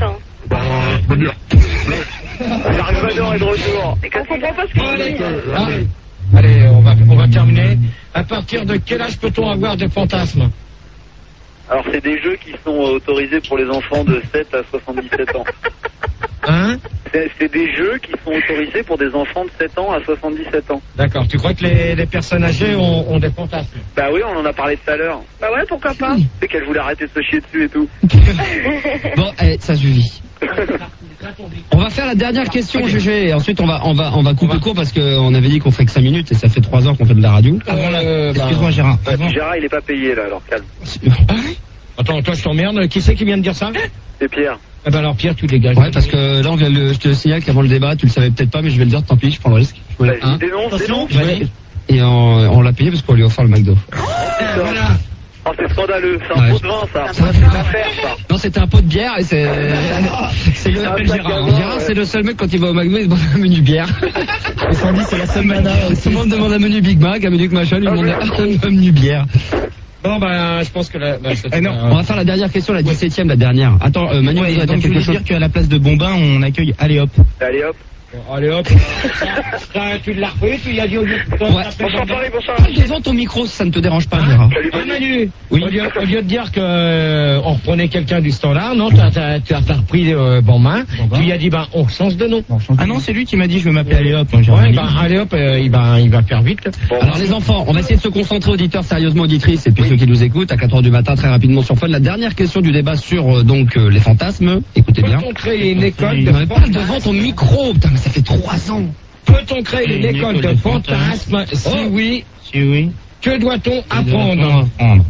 L'arrivador est de retour. On comprend pas ce que tu dis. Allez, on va terminer. À partir de quel âge peut-on avoir des fantasmes? Alors, c'est des jeux qui sont autorisés pour les enfants de 7 à 77 ans. Hein? C'est des jeux qui sont autorisés pour des enfants de 7 ans à 77 ans. D'accord. Tu crois que les personnes âgées ont des fantasmes? Bah oui, on en a parlé tout à l'heure. Bah ouais, pourquoi pas? C'est qu'elle voulait arrêter de se chier dessus et tout. Bon, ça suffit. On va faire la dernière question, GG, et ensuite on va couper court parce qu'on avait dit qu'on fait que 5 minutes et ça fait 3 heures qu'on fait de la radio. Excuse-moi, Gérard. Gérard, il est pas payé là, alors calme. Attends, toi je t'emmerde. Qui c'est qui vient de dire ça? C'est Pierre. Eh ben alors Pierre, tu dégages. Ouais, parce que là je te signale qu'avant le débat, tu le savais peut-être pas, mais je vais le dire, tant pis, je prends le risque. Dénonce. Et on l'a payé parce qu'on lui a offert le McDo. Voilà. Oh, c'est scandaleux, c'est un pot de vin, ça. C'est une affaire, ça. Non, c'était un pot de bière et c'est le Gérard. Gérard, c'est le seul mec quand il va au McDo, il demande un menu bière. Et Sandy, c'est la seule nana. Tout le monde demande un menu Big Mac, un menu machin, lui demande un menu bière. Bon, bah, je pense que là. On va faire la dernière question, la 17e, la dernière. Attends, Manu, Ouais, vous allez donc dire je quelque voulais chose. dire qu'à la place de Bombin, on accueille Allez hop. Allez hop. Allez hop. Tu l'as repris, tu y as dit au lieu de. Bonsoir Paris, bonsoir. Parle devant ton micro si ça ne te dérange pas, Gérard. Ah, Manu, Oui. au lieu de dire que on reprenait quelqu'un du standard, non, tu as repris Bombin. Tu lui as dit, ben, on change de nom. Ah non, c'est lui qui m'a dit je veux m'appeler Allez hop. Ouais, ben, allez hop, il va faire vite. Alors les enfants, on va essayer de se concentrer, auditeurs, sérieusement auditrices, et puis ceux qui nous écoutent, à 4h du matin, très rapidement sur Fun. La dernière question du débat sur les fantasmes. Écoutez bien. Peut-on créer une école de Non, parle devant ton micro, putain, mais ça fait 3 ans. Peut-on créer une école de fantasmes? Si oui, que doit-on apprendre?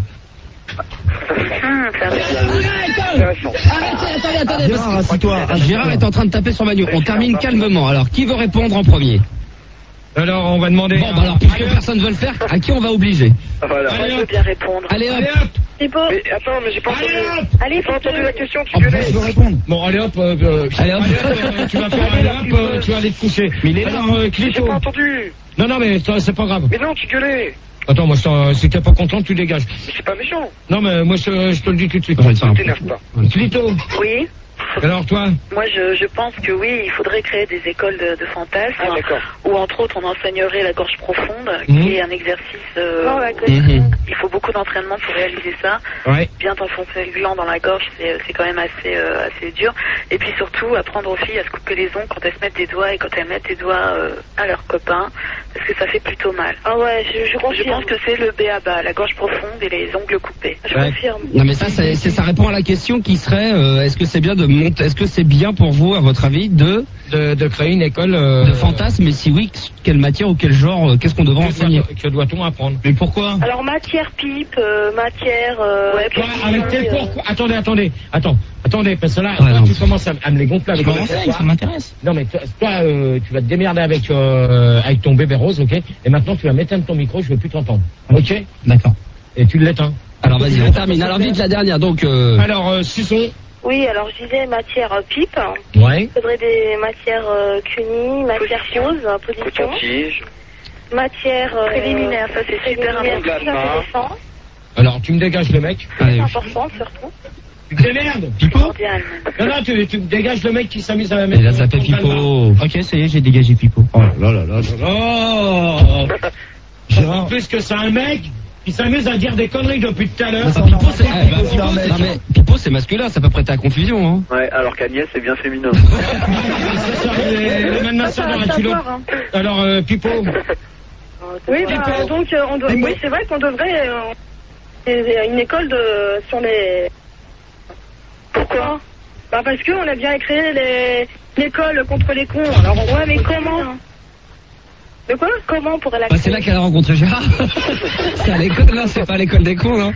Attendez, Gérard, assis-toi. Gérard est en train de taper sur Manu. On termine calmement. Alors, qui veut répondre en premier? Alors, on va demander. Bon, bah alors, puisque personne veut le faire, à qui on va obliger? Voilà. Moi, je veux bien répondre. Allez hop. Mais attends, mais j'ai pas entendu. Allez, J'ai pas entendu la question, tu Oh, gueulais. Je veux répondre. Bon, allez hop, Allez, hop. tu vas faire allez hop, tu vas aller te coucher. Mais il est là, Alors, J'ai Clito. pas entendu. Non, mais c'est pas grave. Mais non, tu gueulais. Attends, moi, si t'es pas content, tu dégages. Mais c'est pas méchant. Non, mais moi, je te le dis tout de suite. T'énerve pas. Clito. Oui. Alors, toi? Moi, je pense que oui, il faudrait créer des écoles de fantasmes, Ah, d'accord. où entre autres on enseignerait la gorge profonde, Mhm. qui est un exercice. Mhm. Il faut beaucoup d'entraînement pour réaliser ça. Ouais. Bien t'enfoncer le gland dans la gorge, c'est quand même assez dur. Et puis surtout, apprendre aux filles à se couper les ongles quand elles se mettent des doigts et quand elles mettent des doigts à leurs copains, parce que ça fait plutôt mal. Ah ouais, je confirme. Je pense que c'est le B.A.-ba, la gorge profonde et les ongles coupés. Je confirme. Non, mais ça répond à la question qui serait, est-ce que c'est bien est-ce que c'est bien pour vous, à votre avis, de créer une école de fantasmes, et si oui, quelle matière ou quel genre, qu'est-ce qu'on devrait enseigner? Que doit-on apprendre? Mais pourquoi? Alors, matière pipe, matière... avec tes pourquoi? Attendez, parce que là, Ouais, toi, non. tu commences à me les gonfler avec Ça m'intéresse. Non, mais toi, tu vas te démerder avec ton bébé rose, ok? Et maintenant, tu vas m'éteindre ton micro, je veux plus t'entendre. Ok? D'accord. Et tu l'éteins. Alors vas-y, on termine. Alors vite la dernière, donc... Alors, Suçon. Oui, alors je disais matière pipe. Ouais. Il faudrait des matières CUNY, matière pose, position. Coton-tige. Matière... Préliminaire, ça c'est super important. Alors, tu me dégages le mec. Allez. C'est important, surtout. Tu te démerdes. Pipo? Non, tu me dégages le mec qui s'amuse à la Et mettre. là, ça fait Pipo. Ok, ça y est, j'ai dégagé Pipo. Oh là là là là. Oh. Gérard. Plus que c'est un mec qui s'amuse à dire des conneries depuis tout à l'heure. Pipo, c'est non, mais Pipo, c'est masculin, ça peut prêter à confusion. Hein. Ouais, alors qu'Agnès, c'est bien féminin. Maintenant, ça dans la culotte. Alors, Pipo. Oui, bah, donc oui, c'est vrai qu'on devrait une école sur les. Pourquoi? Bah parce que on a bien créé l'école contre les cons. Alors ouais, mais comment? De quoi? Comment pour la? Bah, c'est là qu'elle a rencontré Gérard. C'est à l'école, là, c'est pas à l'école des cons, non?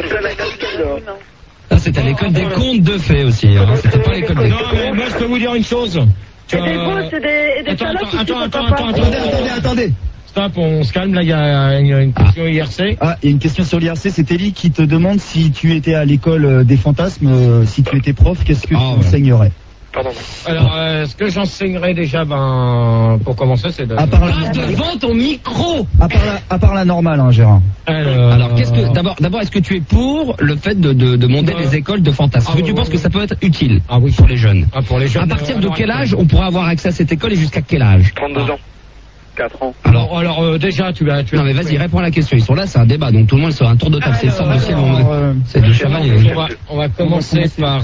Non, c'était à l'école des contes de fées aussi. Hein. C'était pas l'école des Non, cons. mais moi, je peux vous dire une chose. C'est des bosses, c'est des salopes qui sont pas. Attendez. Stop, on se calme, là, il y a une question IRC. Ah, il y a une question sur l'IRC, c'est Ellie qui te demande si tu étais à l'école des fantasmes, si tu étais prof, qu'est-ce que tu enseignerais? Pardon. Alors, ce que j'enseignerais déjà, pour commencer, c'est de... Parle devant ton micro. À part la normale, hein, Gérard. Alors, d'abord, est-ce que tu es pour le fait de monter des écoles de fantasmes? Est-ce que tu penses que ça peut être utile pour les jeunes? Pour les jeunes. À partir de quel âge on pourra avoir accès à cette école et jusqu'à quel âge? 32 ans. 4 ans. Alors, déjà, tu vas... Non, mais vas-y, réponds à la question. Ils sont là, c'est un débat, donc tout le monde sera un tour de table. C'est une sorte de ciel, c'est de cheval. On va commencer par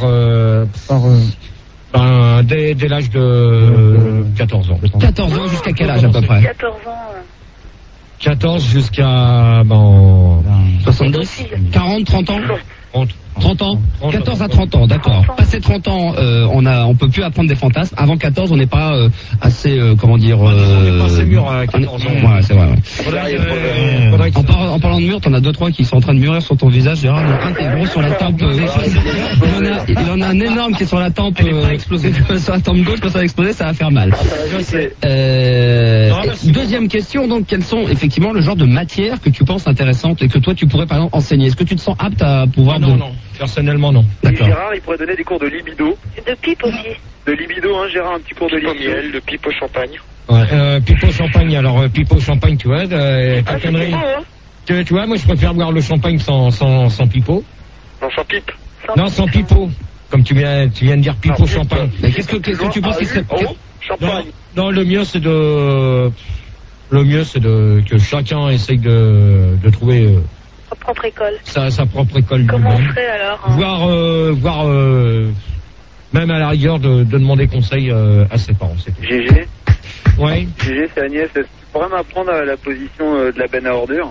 dès l'âge de 14 ans. 14 ans jusqu'à quel âge à peu près? 14 ans. 14 jusqu'à 70, 40, 30 ans. 30 ans. 14 à 30 ans, d'accord. Passé 30 ans, on peut plus apprendre des fantasmes. Avant 14, on n'est pas assez, comment dire... On est pas assez mûr à 14 ans. Ouais, c'est vrai. Ouais. En parlant de mur, t'en as 2-3 qui sont en train de mûrir sur ton visage. Gérard, un qui est gros sur la tempe. Il en a un énorme qui est sur la tempe. Explosé. Sur la tempe gauche, quand ça va exploser, ça va faire mal. Deuxième question, donc, quelles sont effectivement le genre de matières que tu penses intéressantes et que toi tu pourrais par exemple enseigner? Est-ce que tu te sens apte à pouvoir... Non, personnellement non. D'accord. Gérard, il pourrait donner des cours de libido. De pipe aussi. De libido, hein, Gérard, un petit cours de libido. Miel, de pipe au champagne. Ouais. Pipe au champagne, alors pipe au champagne, tu vois, tu vois, moi je préfère boire le champagne sans pipeau. Non, sans pipe. Non, sans pipeau. Comme tu viens de dire pipe au champagne. Mais qu'est-ce que tu penses qu'il serait... Champagne. Non, le mieux c'est que chacun essaye de trouver Sa propre école. Sa propre école. Comment on ferait alors Voir même à la rigueur de demander conseil à ses parents. C'est tout. GG. Ouais. GG, c'est Agnès. Tu pourrais m'apprendre la position de la benne à ordures?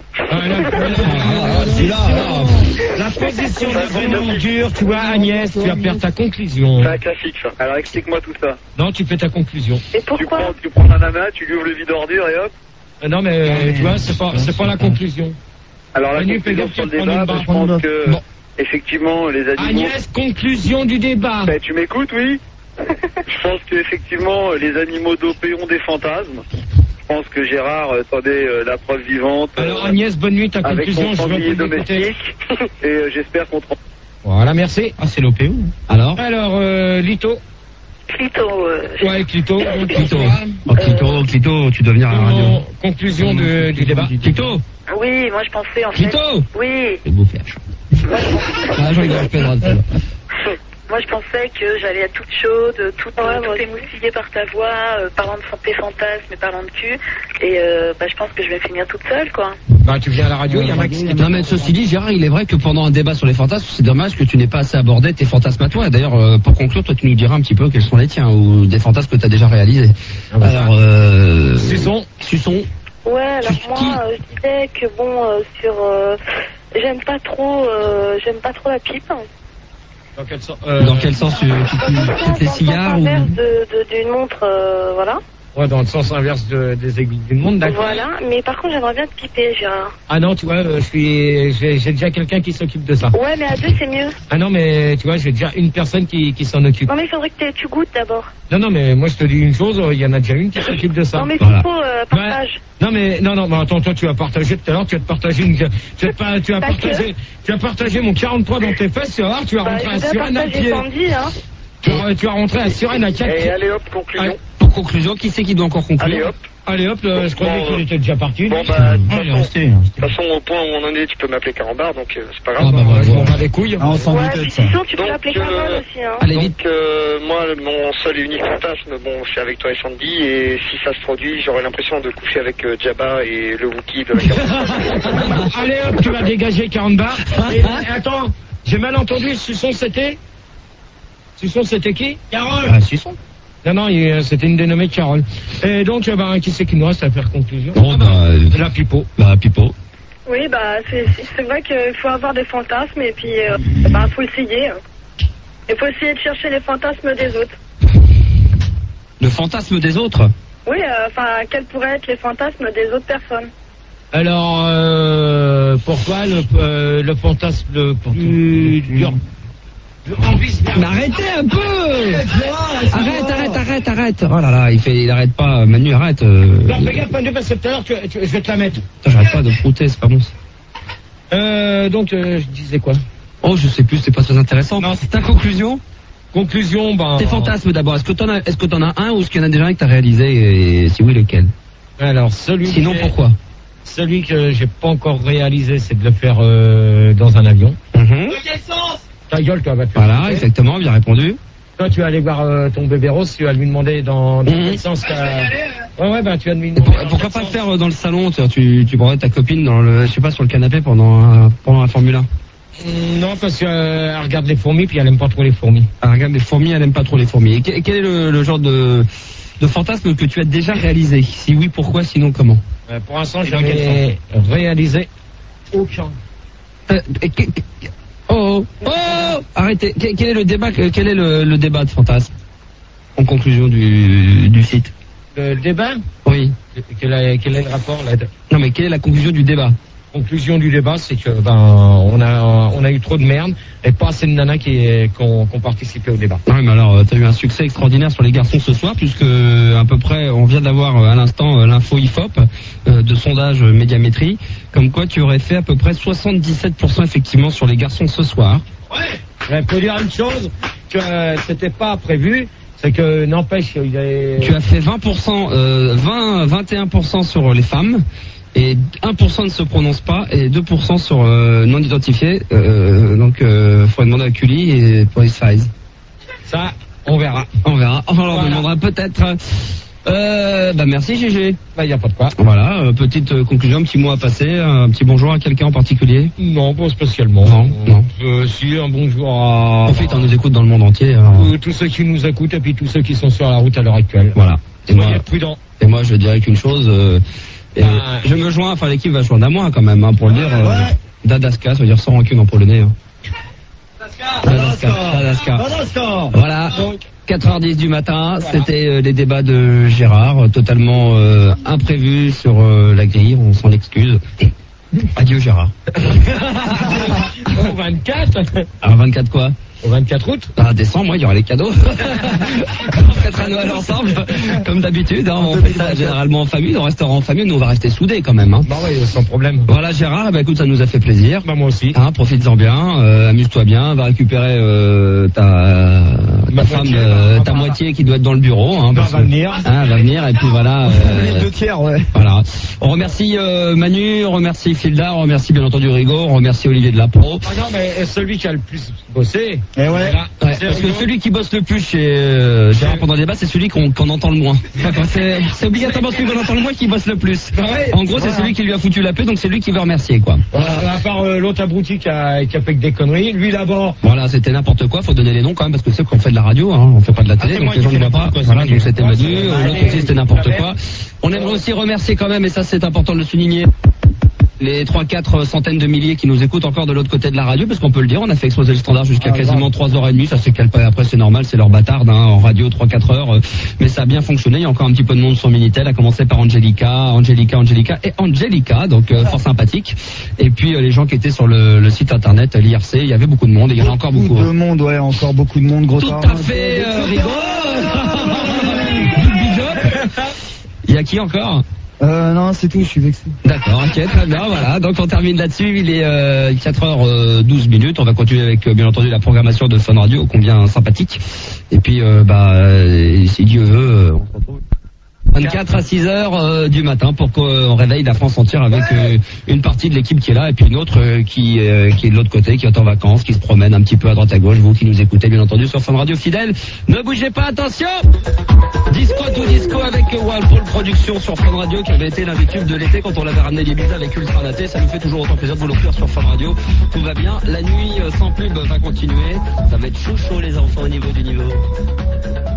La position de la benne à ordures, tu vois, Agnès, tu vas perdre ta conclusion. C'est un classique, ça. Alors explique-moi tout ça. Non, tu fais ta conclusion. Et pourquoi tu prends un amas, tu lui ouvres le vide d'ordures et hop. Non, mais tu vois, c'est pas la conclusion. Alors la conclusion sur le débat, je pense que effectivement les animaux... Agnès, conclusion du débat. Ben, tu m'écoutes, oui. Je pense qu'effectivement les animaux dopés ont des fantasmes. Je pense que Gérard attendait la preuve vivante. Alors Agnès, bonne nuit, ta conclusion, avec je veux domestique. Et j'espère qu'on te... Voilà, merci. Ah, c'est l'OPO. Alors, Lito. Clito. Ouais, Clito. Clito, tu dois venir à la radio. Conclusion du débat. Clito. Oui, moi je pensais en fait... Clito. Oui. C'est bouffé, Moi je pensais que j'allais être toute chaude, toute émoustillée par ta voix, parlant de tes fantasmes et parlant de cul. Et je pense que je vais finir toute seule, quoi. Bah tu viens à la radio, il y a Max. Non mais ceci dit, Gérard, il est vrai que pendant un débat sur les fantasmes, c'est dommage que tu n'aies pas assez abordé tes fantasmes à toi. Et d'ailleurs, pour conclure, toi tu nous diras un petit peu quels sont les tiens ou des fantasmes que tu as déjà réalisés. Alors, Suçon. Ouais, alors moi je disais que bon, j'aime pas trop la pipe. Dans quel sens Dans quel sens tu les cigares ou... d'une montre, voilà. Ouais, dans le sens inverse des aiguilles d'une montre, d'accord. Voilà, mais par contre j'aimerais bien te piper, Gérard. Ah non, tu vois, j'ai déjà quelqu'un qui s'occupe de ça. Ouais, mais à deux c'est mieux. Ah non, mais tu vois, j'ai déjà une personne qui s'en occupe. Non mais il faudrait que tu goûtes d'abord. Non, mais moi je te dis une chose, il y en a déjà une qui s'occupe de ça. Non mais voilà. Partage. Ouais. Non, attends, toi tu vas partager tout à l'heure, tu vas te partager tu vas partager mon 43 dans tes fesses, tu vas voir, tu vas rentrer à Suresnes à pied. Tu vas rentrer à Suresnes à 4 pieds. Et allez hop, conclusion. Pour conclusion, qui c'est qui doit encore conclure? Allez hop, je croyais qu'il était déjà parti. Bon, de toute façon, au point où on en est, tu peux m'appeler Carambar, donc c'est pas grave. On va les couilles. On s'en doutait de ça. Sinon, tu peux l'appeler Carambar aussi, hein. Allez, vite. Donc, moi, mon seul et unique fantasme, bon, c'est avec toi et Sandy, et si ça se produit, j'aurais l'impression de coucher avec Jabba et le Wookie de la Carambar. Allez hop, tu vas dégager Carambar. Attends, j'ai mal entendu, Suçon c'était qui? Carole. Suçon. Non, c'était une dénommée Carole. Et donc, qui c'est qui nous reste à faire conclusion? La pipeau. Oui, c'est vrai qu'il faut avoir des fantasmes et puis faut essayer. Il faut essayer de chercher les fantasmes des autres. Le fantasme des autres? Oui, quels pourraient être les fantasmes des autres personnes? Alors, pourquoi le fantasme le plus dur? Mais arrêtez un peu! Arrête! Oh là là, il arrête pas, Manu, arrête. Non, fais gaffe, Manu, parce que tout à l'heure, je vais te la mettre. J'arrête pas de frouter, c'est pas bon. Donc, je disais quoi? Oh, je sais plus, c'est pas très intéressant. Non, c'est ta conclusion? Tes fantasmes d'abord, est-ce que t'en as un ou est-ce qu'il y en a déjà un que t'as réalisé et si oui, lequel? Alors, sinon, pourquoi? Celui que j'ai pas encore réalisé, c'est de le faire dans un avion. Dans quel sens? Ta gueule, toi, va te faire. Voilà, exactement, bien répondu. Toi, tu vas aller voir ton bébé rose, tu vas lui demander dans quel sens tu vas lui demander. Pourquoi pas le faire dans le salon, tu prendrais ta copine sur le canapé pendant un Formule 1? Non, parce qu'elle regarde les fourmis, puis elle aime pas trop les fourmis. Elle regarde les fourmis, elle aime pas trop les fourmis. Et quel est le genre de fantasme que tu as déjà réalisé? Si oui, pourquoi, sinon comment? Pour l'instant, j'en ai réalisé aucun. Arrêtez. Quel est le débat le débat de Fantasme en conclusion du site? Le débat? Oui. Quel est le rapport là? Non, mais quelle est la conclusion du débat? Conclusion du débat, c'est que on a eu trop de merde et pas assez de nanas qui ont participé au débat. Oui, mais alors t'as eu un succès extraordinaire sur les garçons ce soir, puisque à peu près on vient d'avoir à l'instant l'info IFOP de sondage Médiamétrie, comme quoi tu aurais fait à peu près 77% effectivement sur les garçons ce soir. Ouais. Je peux dire une chose que c'était pas prévu. C'est que, n'empêche, tu as fait 21% sur les femmes, et 1% ne se prononce pas, et 2% sur non identifié, donc faut demander à Cully et pour size. Ça, on verra. On leur demandera peut-être. Merci GG. Y a pas de quoi. Voilà, petite conclusion, un petit mot à passer, un petit bonjour à quelqu'un en particulier? Non, pas spécialement. Non. Si, un bonjour à... Profite, on nous écoute dans le monde entier. Tous ceux qui nous écoutent et puis tous ceux qui sont sur la route à l'heure actuelle. Voilà. Soyez prudents. Et moi, je dirais qu'une chose, je me joins, enfin l'équipe va joindre à moi quand même, pour le dire. Dadaska, ça veut dire sans rancune en polonais. Dadaska. Voilà. 4h10 du matin, c'était les débats de Gérard, totalement imprévus sur la grille, on s'en excuse. Adieu Gérard. Au 24. Alors 24 quoi? Au 24 août. Décembre, il y aura les cadeaux. On fêtera Noël ensemble, comme d'habitude. On fait ça généralement en famille, on restera en famille, nous on va rester soudés quand même. Bah oui, sans problème. Voilà Gérard, écoute, ça nous a fait plaisir. Moi aussi. Profites-en bien, amuse-toi bien, va récupérer ta femme, ta moitié qui doit être dans le bureau. Va venir. Va venir, et puis voilà. Les 2/3, ouais. Voilà. On remercie Manu, on remercie Filda, on remercie bien entendu Rigaud, on remercie Olivier de la Pro. Non, mais celui qui a le plus bossé. Et ouais. Parce que celui qui bosse le plus chez Gérard pendant le débat, c'est celui qu'on entend le moins. C'est obligatoirement celui qu'on entend le moins qui bosse le plus. En gros, c'est celui qui lui a foutu la paix, donc c'est lui qui veut remercier, quoi. À part l'autre abruti qui a fait que des conneries, lui d'abord. Voilà, c'était n'importe quoi, faut donner les noms quand même, parce que c'est qu'on fait de la radio, on fait pas de la télé, donc les gens ne voient pas. Voilà, donc c'était Manu, l'autre aussi c'était n'importe quoi. On aimerait aussi remercier quand même, et ça c'est important de le souligner, les 3-4 centaines de milliers qui nous écoutent encore de l'autre côté de la radio, parce qu'on peut le dire, on a fait exploser le standard jusqu'à quasiment 3h30, ça c'est après c'est normal, c'est leur bâtarde, en radio 3-4 heures, mais ça a bien fonctionné, il y a encore un petit peu de monde sur Minitel, à commencer par Angelica, donc fort sympathique, et puis les gens qui étaient sur le site internet, l'IRC, il y avait beaucoup de monde, et il y en a encore beaucoup. Beaucoup de monde, ouais, encore beaucoup de monde, gros. Tout à fait, Rigaud. Il y a qui encore? Non, c'est tout, je suis vexé. D'accord, ok, très bien, voilà. Donc on termine là-dessus, il est 4h12, on va continuer avec bien entendu la programmation de Fun Radio, combien sympathique. Et puis, si Dieu veut, on se retrouve 24 à 6h du matin pour qu'on réveille la France entière avec une partie de l'équipe qui est là et puis une autre qui est de l'autre côté, qui est en vacances, qui se promène un petit peu à droite à gauche. Vous qui nous écoutez bien entendu sur Fun Radio fidèle, ne bougez pas, attention. Disco to disco avec Walpole Productions sur Fun Radio, qui avait été l'un des tubes de l'été quand on l'avait ramené l'Ibiza avec Ultra Naté. Ça nous fait toujours autant plaisir de vous l'offrir sur Fun Radio. Tout va bien, la nuit sans pub va continuer. Ça va être chaud les enfants au niveau du niveau.